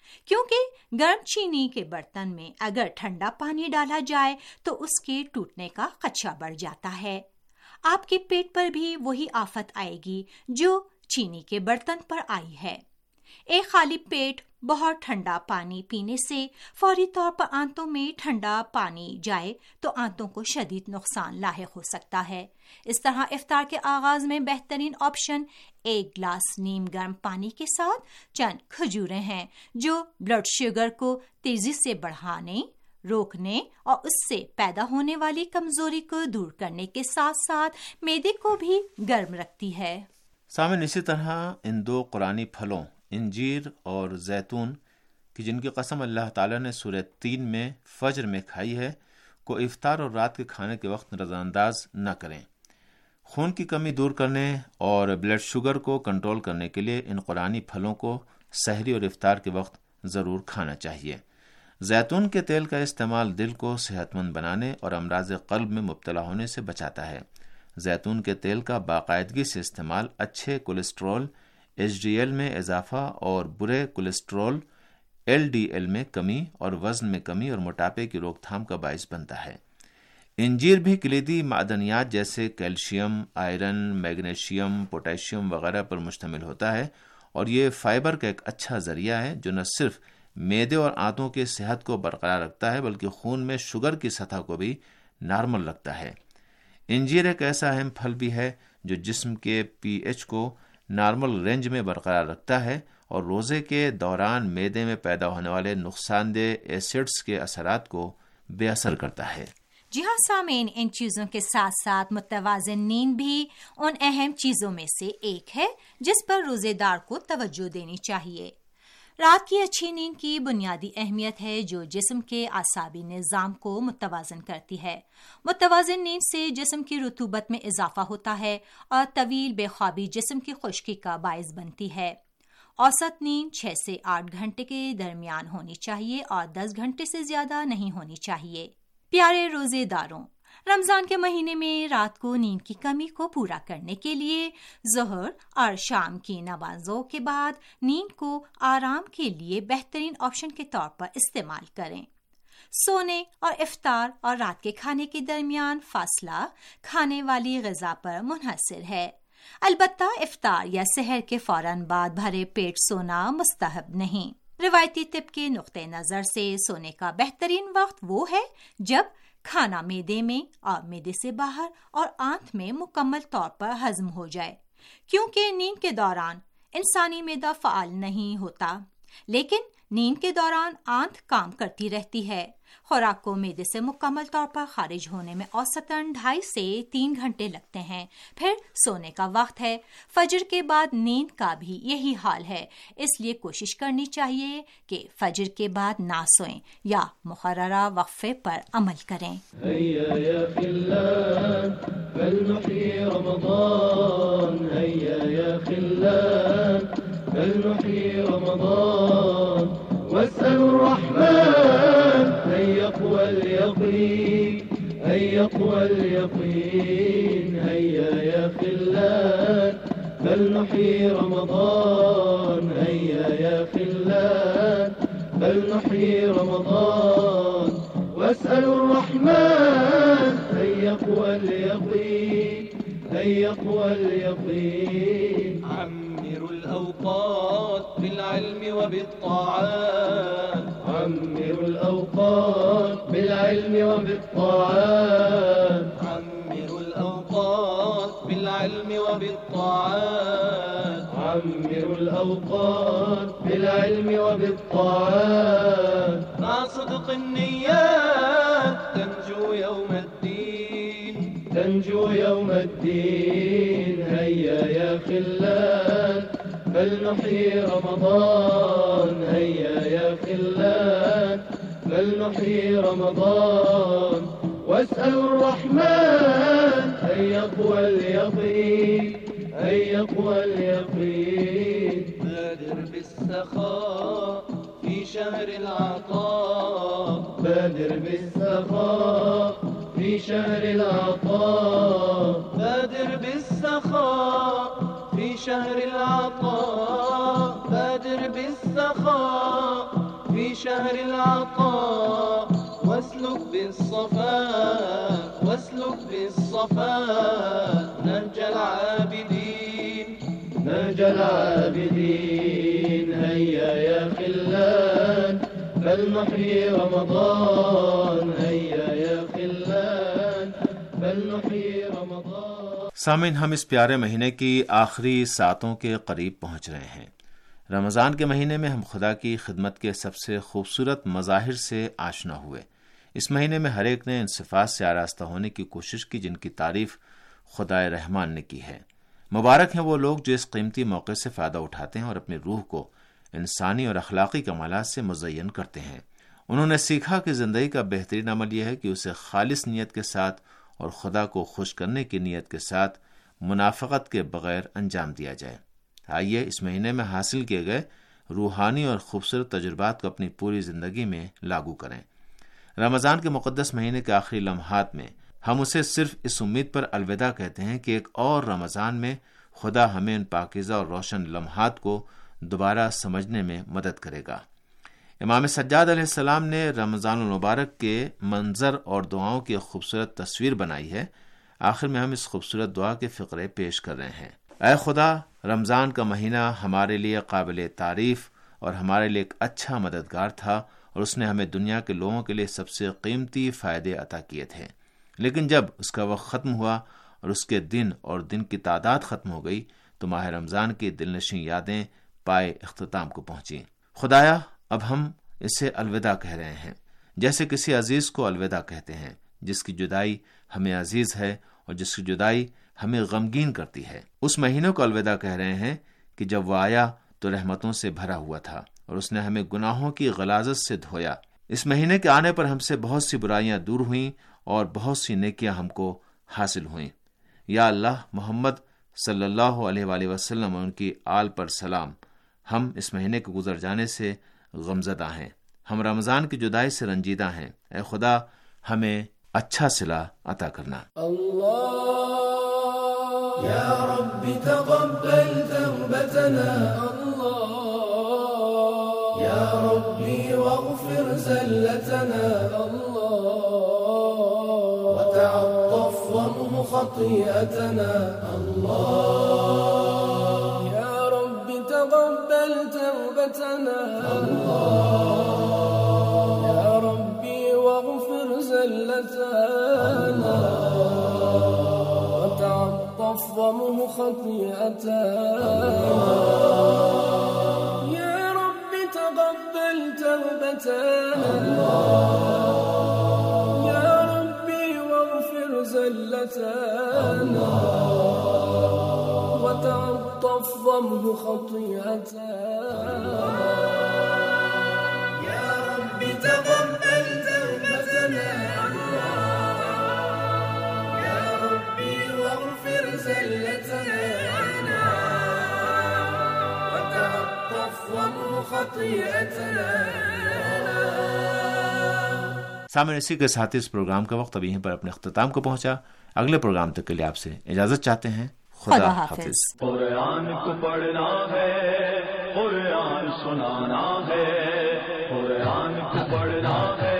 S7: کیونکہ گرم چینی کے برتن میں اگر ٹھنڈا پانی ڈالا جائے تو اس کے ٹوٹنے کا خدشہ بڑھ جاتا ہے۔ آپ کے پیٹ پر بھی وہی آفت آئے گی جو چینی کے برتن پر آئی ہے۔ ایک خالی پیٹ بہت ٹھنڈا پانی پینے سے فوری طور پر آنتوں میں ٹھنڈا پانی جائے تو آنتوں کو شدید نقصان لاحق ہو سکتا ہے۔ اس طرح افطار کے آغاز میں بہترین آپشن ایک گلاس نیم گرم پانی کے ساتھ چند کھجوریں ہیں، جو بلڈ شوگر کو تیزی سے بڑھانے، روکنے اور اس سے پیدا ہونے والی کمزوری کو دور کرنے کے ساتھ ساتھ معدے کو بھی گرم رکھتی ہے۔
S6: سامعین، اسی طرح ان دو قرآنی پھلوں انجیر اور زیتون کی جن کی قسم اللہ تعالیٰ نے سورہ تین میں فجر میں کھائی ہے کو افطار اور رات کے کھانے کے وقت نظر انداز نہ کریں۔ خون کی کمی دور کرنے اور بلڈ شوگر کو کنٹرول کرنے کے لیے ان قرآنی پھلوں کو سحری اور افطار کے وقت ضرور کھانا چاہیے۔ زیتون کے تیل کا استعمال دل کو صحت مند بنانے اور امراض قلب میں مبتلا ہونے سے بچاتا ہے۔ زیتون کے تیل کا باقاعدگی سے استعمال اچھے کولیسٹرول، ایچ ڈی ایل میں اضافہ اور برے کولیسٹرول ایل ڈی ایل میں کمی اور وزن میں کمی اور موٹاپے کی روک تھام کا باعث بنتا ہے۔ انجیر بھی کلیدی معدنیات جیسے کیلشیم، آئرن، میگنیشیم، پوٹیشیم وغیرہ پر مشتمل ہوتا ہے، اور یہ فائبر کا ایک اچھا ذریعہ ہے جو نہ صرف معدے اور آنتوں کی صحت کو برقرار رکھتا ہے بلکہ خون میں شوگر کی سطح کو بھی نارمل رکھتا ہے۔ انجیر ایک ایسا اہم پھل بھی ہے جو جسم کے پی ایچ کو نارمل رینج میں برقرار رکھتا ہے اور روزے کے دوران معدے میں پیدا ہونے والے نقصان دہ ایسڈز کے اثرات کو بے اثر کرتا ہے۔
S7: جی ہاں سامعین، ان چیزوں کے ساتھ ساتھ متوازن نیند بھی ان اہم چیزوں میں سے ایک ہے جس پر روزے دار کو توجہ دینی چاہیے۔ رات کی اچھی نیند کی بنیادی اہمیت ہے جو جسم کے اعصابی نظام کو متوازن کرتی ہے۔ متوازن نیند سے جسم کی رطوبت میں اضافہ ہوتا ہے اور طویل بے خوابی جسم کی خشکی کا باعث بنتی ہے۔ اوسط نیند چھ سے آٹھ گھنٹے کے درمیان ہونی چاہیے اور دس گھنٹے سے زیادہ نہیں ہونی چاہیے۔ پیارے روزے داروں، رمضان کے مہینے میں رات کو نیند کی کمی کو پورا کرنے کے لیے ظہر اور شام کی نمازوں کے بعد نیند کو آرام کے لیے بہترین آپشن کے طور پر استعمال کریں۔ سونے اور افطار اور رات کے کھانے کے درمیان فاصلہ کھانے والی غذا پر منحصر ہے۔ البتہ افطار یا سحر کے فوراً بعد بھرے پیٹ سونا مستحب نہیں۔ روایتی طب کے نقطۂ نظر سے سونے کا بہترین وقت وہ ہے جب کھانا معدے میں اور معدے سے باہر اور آنت میں مکمل طور پر ہضم ہو جائے، کیونکہ نیند کے دوران انسانی معدہ فعال نہیں ہوتا، لیکن نیند کے دوران آنت کام کرتی رہتی ہے۔ خوراک کو معدے سے مکمل طور پر خارج ہونے میں اوسطاً ڈھائی سے تین گھنٹے لگتے ہیں۔ پھر سونے کا وقت ہے۔ فجر کے بعد نیند کا بھی یہی حال ہے، اس لیے کوشش کرنی چاہیے کہ فجر کے بعد نہ سوئیں یا مقررہ وقفے پر عمل کریں۔
S5: هيا يا خلان فلنحيي رمضان، هيا يا خلان فلنحيي رمضان، واسألوا الرحمن أن يقوى اليقين، أن يقوى اليقين. هيا يا خلان فلنحيي رمضان، هيا يا خلان فلنحيي رمضان، واسألوا الرحمن أن يقوى اليقين، أن يقوى اليقين. عمروا الأوقات بالعلم وبالطاعات، عمروا الأوقات بالعلم وبالطاعات، عمروا الأوقات بالعلم وبالطاعات، عمروا الأوقات بالعلم وبالطاعات. مع صدق النيات تنجو يوم الدين، تنجو يوم الدين. هيا يا خلان فلنحيي رمضان، هيا يا خلان فلنحيي رمضان، واسألوا الرحمن أن يقوى اليقين، أن يقوى اليقين. بادر بالسخاء في شهر العطاء، بادر بالسخاء في شهر العطاء، بادر بالسخاء في شهر العطاء، بادر بالسخاء في شهر العطاء، واسلك بالصفاء، واسلك بالصفاء، نهج العابدين، نهج العابدين. هيا يا خلان فلنحيي رمضان، هيا يا خلان فلنحيي رمضان.
S6: سامعین، ہم اس پیارے مہینے کی آخری ساتوں کے قریب پہنچ رہے ہیں۔ رمضان کے مہینے میں ہم خدا کی خدمت کے سب سے خوبصورت مظاہر سے آشنا ہوئے۔ اس مہینے میں ہر ایک نے ان صفات سے آراستہ ہونے کی کوشش کی جن کی تعریف خدائے رحمان نے کی ہے۔ مبارک ہیں وہ لوگ جو اس قیمتی موقع سے فائدہ اٹھاتے ہیں اور اپنی روح کو انسانی اور اخلاقی کمالات سے مزین کرتے ہیں۔ انہوں نے سیکھا کہ زندگی کا بہترین عمل یہ ہے کہ اسے خالص نیت کے ساتھ اور خدا کو خوش کرنے کی نیت کے ساتھ منافقت کے بغیر انجام دیا جائے۔ آئیے اس مہینے میں حاصل کیے گئے روحانی اور خوبصورت تجربات کو اپنی پوری زندگی میں لاگو کریں۔ رمضان کے مقدس مہینے کے آخری لمحات میں ہم اسے صرف اس امید پر الوداع کہتے ہیں کہ ایک اور رمضان میں خدا ہمیں ان پاکیزہ اور روشن لمحات کو دوبارہ سمجھنے میں مدد کرے گا۔ امام سجاد علیہ السلام نے رمضان المبارک کے منظر اور دعاؤں کی ایک خوبصورت تصویر بنائی ہے۔ آخر میں ہم اس خوبصورت دعا کے فقرے پیش کر رہے ہیں۔ اے خدا، رمضان کا مہینہ ہمارے لیے قابل تعریف اور ہمارے لیے ایک اچھا مددگار تھا، اور اس نے ہمیں دنیا کے لوگوں کے لیے سب سے قیمتی فائدے عطا کیے تھے۔ لیکن جب اس کا وقت ختم ہوا اور اس کے دن اور دن کی تعداد ختم ہو گئی تو ماہ رمضان کی دلنشین یادیں پائے اختتام کو پہنچیں۔ خدایا، اب ہم اسے الوداع کہہ رہے ہیں، جیسے کسی عزیز کو الوداع کہتے ہیں، جس کی جدائی ہمیں عزیز ہے اور جس کی جدائی ہمیں غمگین کرتی ہے۔ اس مہینے کو الوداع کہہ رہے ہیں کہ جب وہ آیا تو رحمتوں سے بھرا ہوا تھا اور اس نے ہمیں گناہوں کی غلاظت سے دھویا۔ اس مہینے کے آنے پر ہم سے بہت سی برائیاں دور ہوئیں اور بہت سی نیکیاں ہم کو حاصل ہوئیں۔ یا اللہ، محمد صلی اللہ علیہ وآلہ وسلم اور ان کی آل پر سلام۔ ہم اس مہینے کے گزر جانے سے غمزدہ ہیں، ہم رمضان کی جدائی سے رنجیدہ ہیں۔ اے خدا، ہمیں اچھا صلہ عطا کرنا۔
S5: اللہ یا رب تقبل توبتنا، اللہ یا ربی واغفر زلتنا، اللہ وتعطف وامح خطيئتنا، الله يا رب تقبل توبتنا، الله يا ربي واغفر زلتنا وتعطف وامح خطيئتنا، يا رب تقبل توبتنا، زلتنا وتعطف وامح خطيئتنا، يا رب تقبل توبتنا، يا ربي واغفر زلتنا وتعطف وامح خطيئتنا۔
S6: سامنے اسی کے ساتھ اس پروگرام کا وقت اب یہیں پر اپنے اختتام کو پہنچا۔ اگلے پروگرام تک کے لیے آپ سے اجازت چاہتے ہیں۔ خدا حافظ۔
S11: قرآن کو پڑھنا ہے، قرآن سنانا ہے، قرآن کو پڑھنا ہے،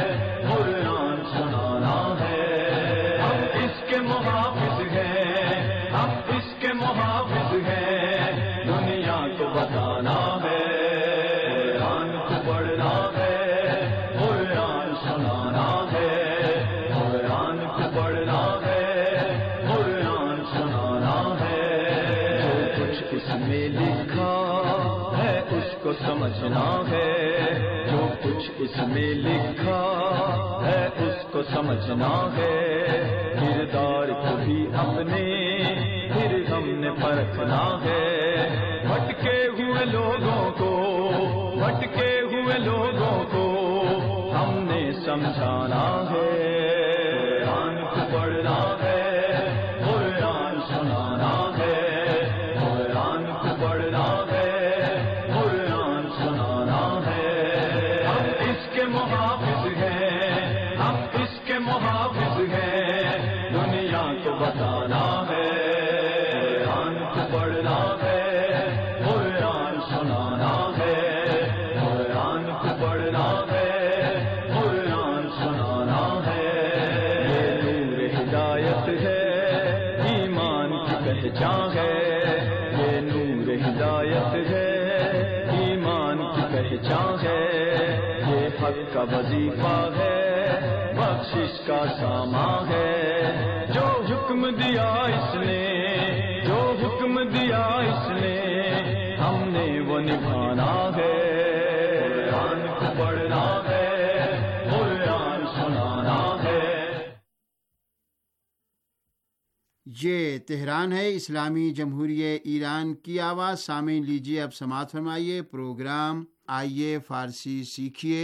S11: قرآن سنانا ہے۔ ہم اس کے محافظ ہیں، ہم اس کے محافظ ہیں، دنیا کو بتانا ہے۔ قرآن کو پڑھنا ہے، قرآن سنانا ہے، قرآن کو پڑھنا ہے، قرآن سنانا ہے۔ جو کچھ اس میں لکھا ہے اس کو سمجھنا ہے، جو کچھ اس میں لکھا ہے اس کو سمجھنا ہے۔ کردار کو بھی اپنے پھر ہم نے پرکھنا ہے۔ بھٹکے ہوئے لوگوں کو، بھٹکے ہوئے لوگوں کو ہم نے سمجھانا ہے۔ قرآن کو پڑھنا ہے، قرآن سنانا ہے، قرآن کو پڑھنا ہے، قرآن سنانا ہے۔ ہم اس کے محافظ ہیں، ہم اس کے محافظ ہیں، دنیا کو بتانا ہے۔ قرآن کو پڑھنا ہے، قرآن سنانا ہے، قرآن کو پڑھنا ہے، قرآن سنانا ہے۔ یہ نور ہدایت ہے، ایمان کی پہچان ہے، یہ نور ہدایت ہے، ایمان کی پہچان ہے۔ یہ حق کا وظیفہ ہے، بخشش کا سامان ہے۔ جو حکم دیا اس نے، جو حکم دیا اس نے، ہم نے وہ نبھانا ہے۔ قرآن کو پڑھنا ہے، قرآن سنانا ہے۔
S3: یہ تہران ہے، اسلامی جمہوریہ ایران کی آواز۔ سامعین لیجیے اب سماعت فرمائیے پروگرام آئیے فارسی سیکھیے۔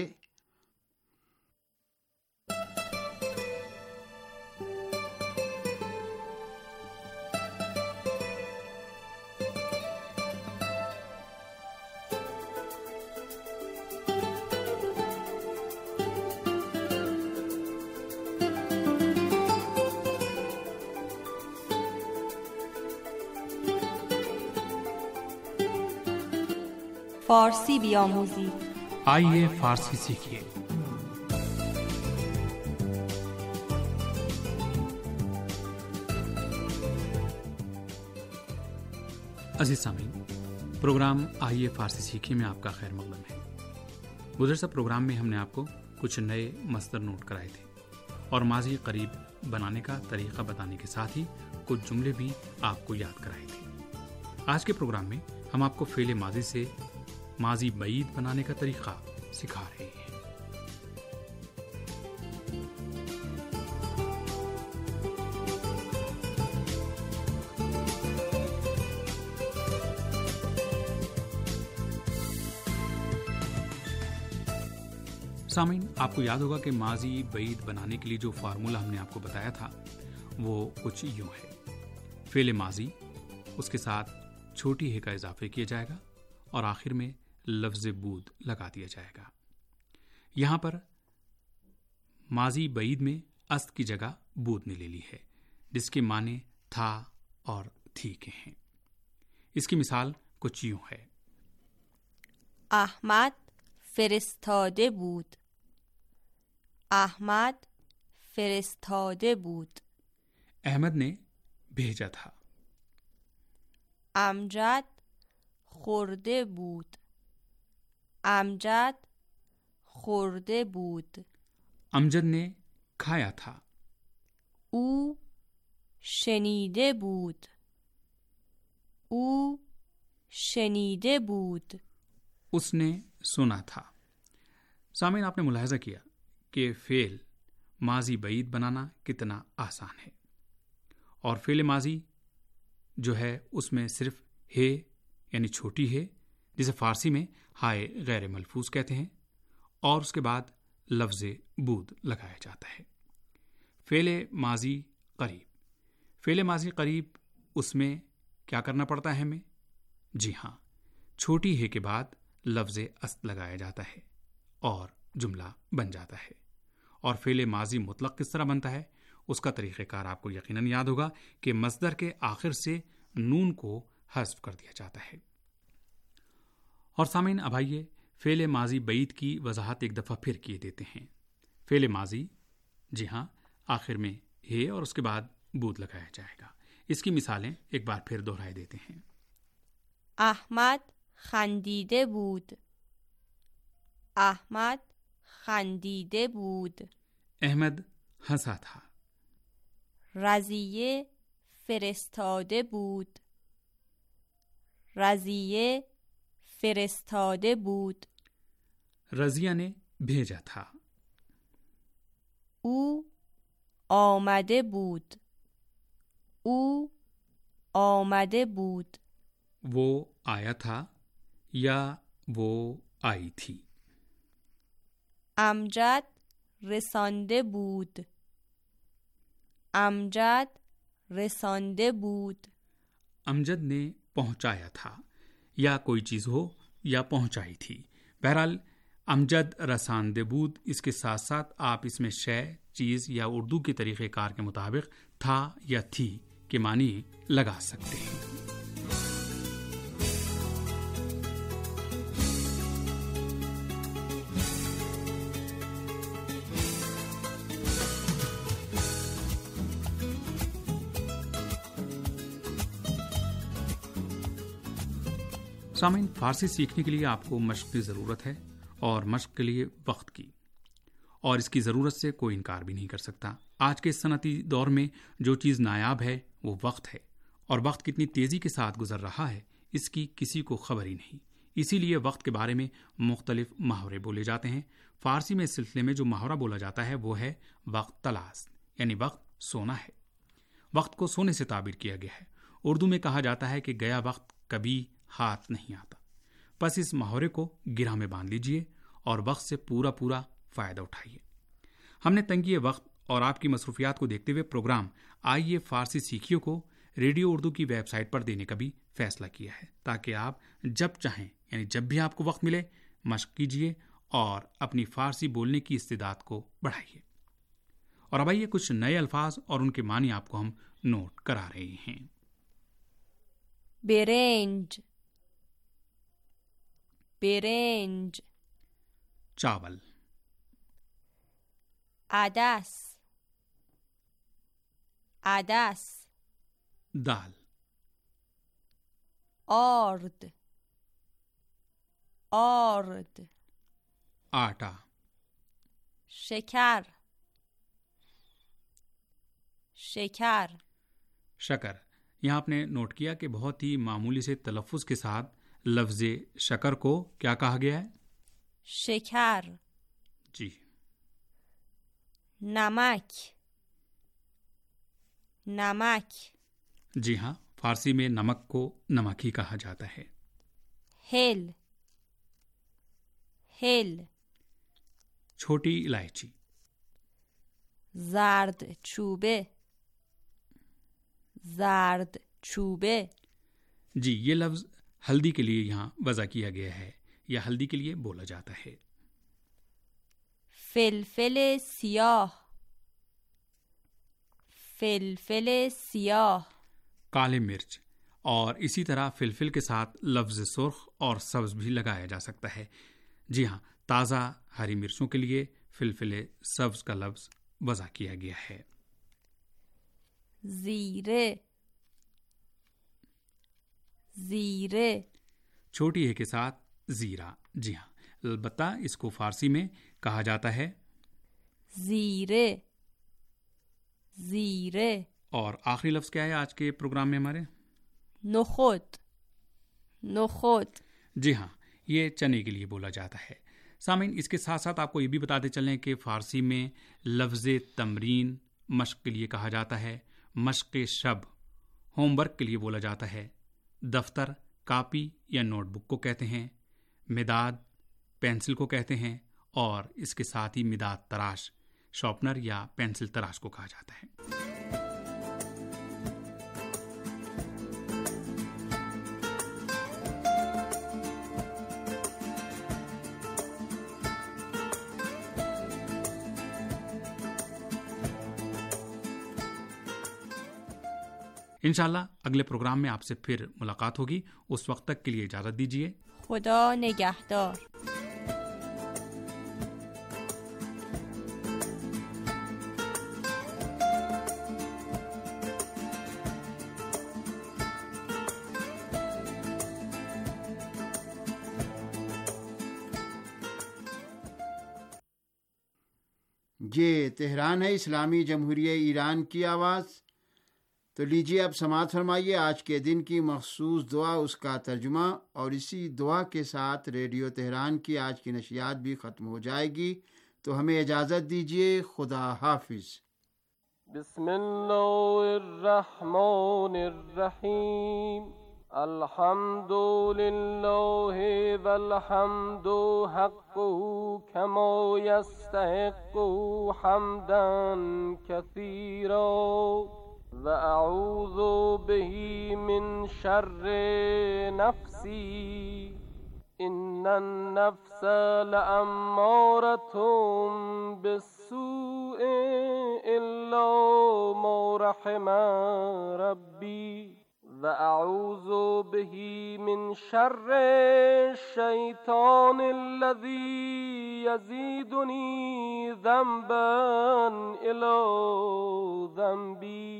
S12: فارسی بیاموزید.
S9: آئیے فارسی سیکھیے. عزیز سامعین، پروگرام آئیے فارسی سیکھیے میں آپ کا خیر مقدم ہے. گزشتہ پروگرام میں ہم نے آپ کو کچھ نئے مصدر نوٹ کرائے تھے اور ماضی قریب بنانے کا طریقہ بتانے کے ساتھ ہی کچھ جملے بھی آپ کو یاد کرائے تھے. آج کے پروگرام میں ہم آپ کو فعل ماضی سے ماضی بعید بنانے کا طریقہ سکھا رہے ہیں. سامعین، آپ کو یاد ہوگا کہ ماضی بعید بنانے کے لیے جو فارمولا ہم نے آپ کو بتایا تھا وہ کچھ یوں ہے. فعل ماضی، اس کے ساتھ چھوٹی ہے کا اضافہ کیا جائے گا اور آخر میں لفظ بود لگا دیا جائے گا. یہاں پر ماضی بعید میں است کی جگہ بود نے لے لی ہے، جس کے معنی تھا اور تھی کے ہیں. اس کی مثال کچھ یوں ہے.
S12: احمد فرستاده بود. احمد فرستاده بود.
S9: احمد نے بھیجا تھا.
S12: امجد خورده بود. امجد خورده بود.
S9: امجد نے کھایا تھا.
S12: او شنیده بود. او شنیده بود.
S9: اس نے سنا تھا. سامعین، آپ نے ملاحظہ کیا کہ فعل ماضی بعید بنانا کتنا آسان ہے، اور فعل ماضی جو ہے اس میں صرف ہے یعنی چھوٹی ہے، جسے فارسی میں ہائے غیر ملفوظ کہتے ہیں، اور اس کے بعد لفظ بود لگایا جاتا ہے. فعل ماضی قریب. فعل ماضی قریب اس میں کیا کرنا پڑتا ہے ہمیں؟ جی ہاں، چھوٹی ہے کے بعد لفظ است لگایا جاتا ہے اور جملہ بن جاتا ہے. اور فعل ماضی مطلق کس طرح بنتا ہے اس کا طریقہ کار آپ کو یقیناً یاد ہوگا کہ مصدر کے آخر سے نون کو حذف کر دیا جاتا ہے. اور سامعین، اب آئیے فعل ماضی بعید کی وضاحت ایک دفعہ پھر کیے دیتے ہیں. فعل ماضی، جی ہاں، آخر میں ہے اور اس کے بعد بود لگایا جائے گا. اس کی مثالیں ایک بار پھر دہرائے دیتے ہیں.
S12: احمد خندیده بود. احمد خندیده بود.
S9: احمد ہنسا تھا.
S12: رضیه فرستاده بود. رضیه فرستاده بود.
S9: رضیہ نے بھیجا تھا.
S12: او آمده بود. او آمده بود.
S9: وہ آیا تھا یا وہ آئی تھی.
S12: امجد رسانده بود. امجد رسانده بود.
S9: امجد نے پہنچایا تھا، یا کوئی چیز ہو یا پہنچائی تھی. بہرحال امجد رسانده بود، اس کے ساتھ ساتھ آپ اس میں شے، چیز یا اردو کے طریقہ کار کے مطابق تھا یا تھی کے معنی لگا سکتے ہیں. سامعین، فارسی سیکھنے کے لیے آپ کو مشق کی ضرورت ہے، اور مشق کے لیے وقت کی، اور اس کی ضرورت سے کوئی انکار بھی نہیں کر سکتا. آج کے صنعتی دور میں جو چیز نایاب ہے وہ وقت ہے، اور وقت کتنی تیزی کے ساتھ گزر رہا ہے اس کی کسی کو خبر ہی نہیں. اسی لیے وقت کے بارے میں مختلف محاورے بولے جاتے ہیں. فارسی میں اس سلسلے میں جو محاورہ بولا جاتا ہے وہ ہے وقت طلاس، یعنی وقت سونا ہے. وقت کو سونے سے تعبیر کیا گیا ہے. اردو میں کہا جاتا ہے کہ گیا وقت کبھی ہاتھ نہیں آتا. بس اس محاورے کو گرہ میں باندھ لیجئے اور وقت سے پورا پورا فائدہ اٹھائیے. ہم نے تنگی وقت اور آپ کی مصروفیات کو دیکھتے ہوئے پروگرام آئیے فارسی سیکھیے کو ریڈیو اردو کی ویب سائٹ پر دینے کا بھی فیصلہ کیا ہے، تاکہ آپ جب چاہیں یعنی جب بھی آپ کو وقت ملے مشق کیجئے اور اپنی فارسی بولنے کی استعداد کو بڑھائیے. اور اب آئیے کچھ نئے الفاظ اور ان کے معنی آپ کو ہم نوٹ کرا رہے ہیں.
S12: برنج، برنج
S13: چاول.
S12: عدس عدس
S13: دال.
S12: آرد آرد
S13: آٹا.
S12: شکر شکر
S13: شکر. یہاں آپ نے نوٹ کیا کہ بہت ہی معمولی سے تلفظ کے ساتھ لفظ شکر کو کیا کہا گیا ہے؟
S12: شکر.
S13: جی.
S12: نمک نمک.
S13: جی ہاں، فارسی میں نمک کو نمک ہی کہا جاتا ہے.
S12: ہل ہل.
S13: چھوٹی الائچی.
S12: زرد چوبه زرد چوبه.
S13: جی، یہ لفظ ہلدی کے لیے یہاں وضع کیا گیا ہے یا ہلدی کے لیے بولا جاتا ہے.
S12: فلفل سیاه فلفل سیاه.
S13: کالے مرچ. اور اسی طرح فلفل کے ساتھ لفظ سرخ اور سبز بھی لگایا جا سکتا ہے. جی ہاں، تازہ ہری مرچوں کے لیے فلفل سبز کا لفظ وضع کیا گیا ہے.
S12: زیرے زیرے.
S13: چھوٹی ہے کے ساتھ زیرہ. جی ہاں، البتہ اس کو فارسی میں کہا جاتا ہے
S12: زیرے زیرے.
S13: اور آخری لفظ کیا ہے آج کے پروگرام میں ہمارے؟
S12: نخود نخود.
S13: جی ہاں، یہ چنے کے لیے بولا جاتا ہے. سامعین، اس کے ساتھ ساتھ آپ کو یہ بھی بتاتے چلیں کہ فارسی میں لفظ تمرین مشق کے لیے کہا جاتا ہے. مشق شب ہوم ورک کے لیے بولا جاتا ہے. دفتر کاپی یا نوٹ بک کو کہتے ہیں. مداد پینسل کو کہتے ہیں. اور اس کے ساتھ ہی مداد تراش شارپنر یا پینسل تراش کو کہا جاتا ہے. انشاءاللہ اگلے پروگرام میں آپ سے پھر ملاقات ہوگی. اس وقت تک کے لیے اجازت دیجیے.
S12: خدا نگہدار.
S3: یہ تہران ہے اسلامی جمہوریہ ایران کی آواز. تو لیجیے اب سماعت فرمائیے آج کے دن کی مخصوص دعا، اس کا ترجمہ، اور اسی دعا کے ساتھ ریڈیو تہران کی آج کی نشریات بھی ختم ہو جائے گی. تو ہمیں اجازت دیجیے. خدا حافظ.
S14: بسم اللہ الرحمن الرحیم. الحمد للہ والحمد حق کما یستحق حمدا کثیرا وأعوذ به من شر نفسي إن النفس لأمارة بالسوء إلا ما رحم ربي وأعوذ به من شر الشيطان الذي يزيدني ذنبا إلى ذنبي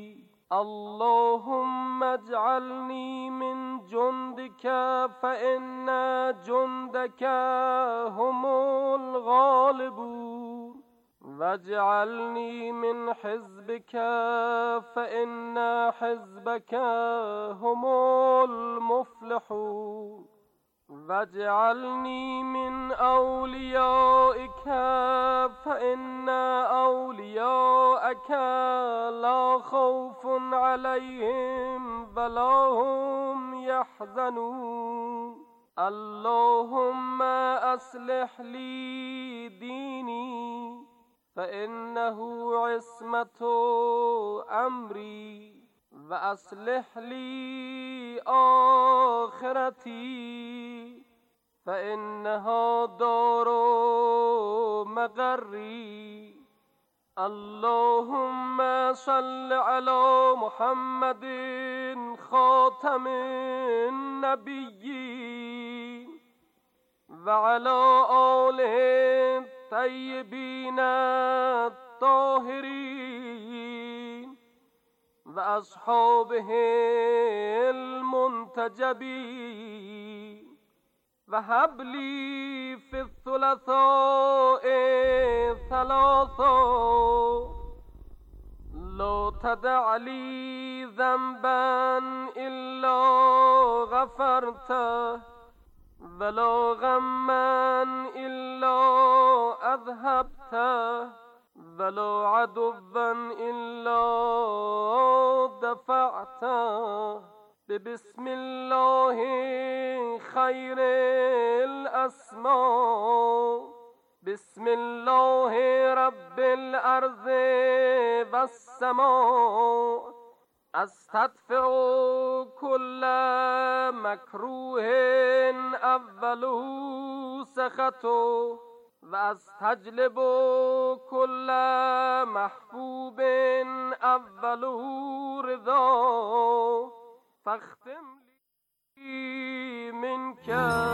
S14: اللهم اجعلني من جندك فإن جندك هم الغالبون واجعلني من حزبك فإن حزبك هم المفلحون واجعلني من أوليائك فإن أولياءك لا خوف عليهم ولا هم يحزنون اللهم أصلح لي ديني فإنه عصمة أمري وأصلح لي آخرتي فإنها دار مقري اللهم صل على محمد خاتم النبيين وعلى آله الطيبين الطاهرين وأصحابه المنتجبين وهب لي في الثلاثاء ثلاثا لا تدع لي ذنبا إلا غفرته ولا غما إلا أذهبته ولا عدوا إلا دفعته بسم الله خير الأسماء بسم الله رب الأرض والسماء استدفع كل مكروه أوله سخطه واستجلب كل محبوب أوله رضاه فاختم لي منك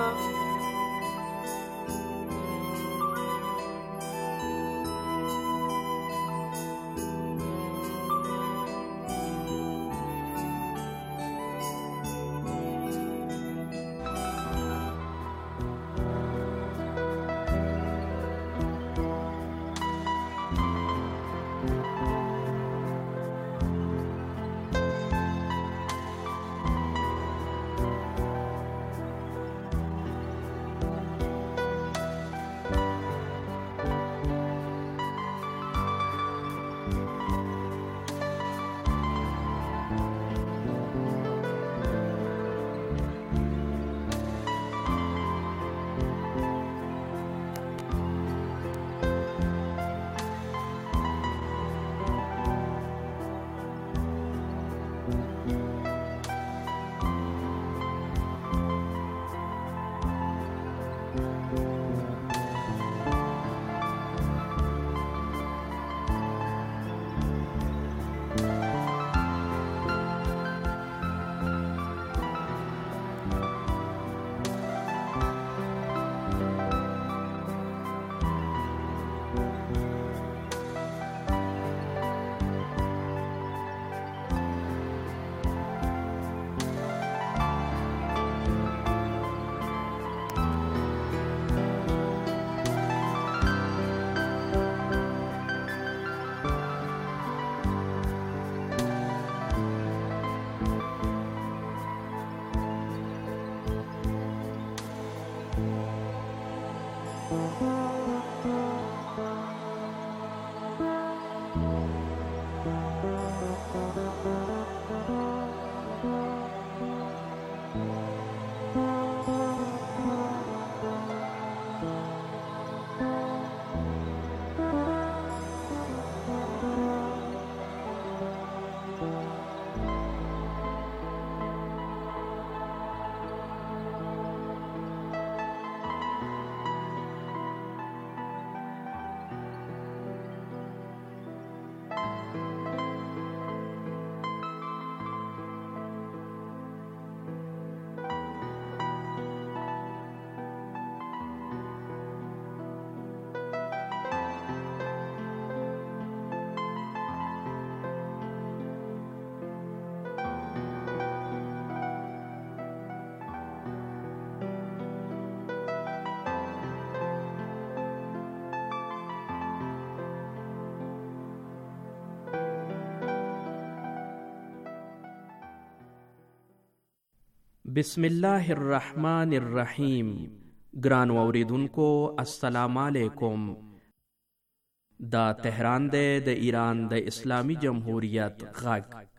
S15: बिस्मिल्लाहिर्रहमानिर्रहीम। ग्रान वाउरीदुनको अस्सलाम वालेकुम। दा तेहरान दे द ईरान द इस्लामी जमहूरियत गग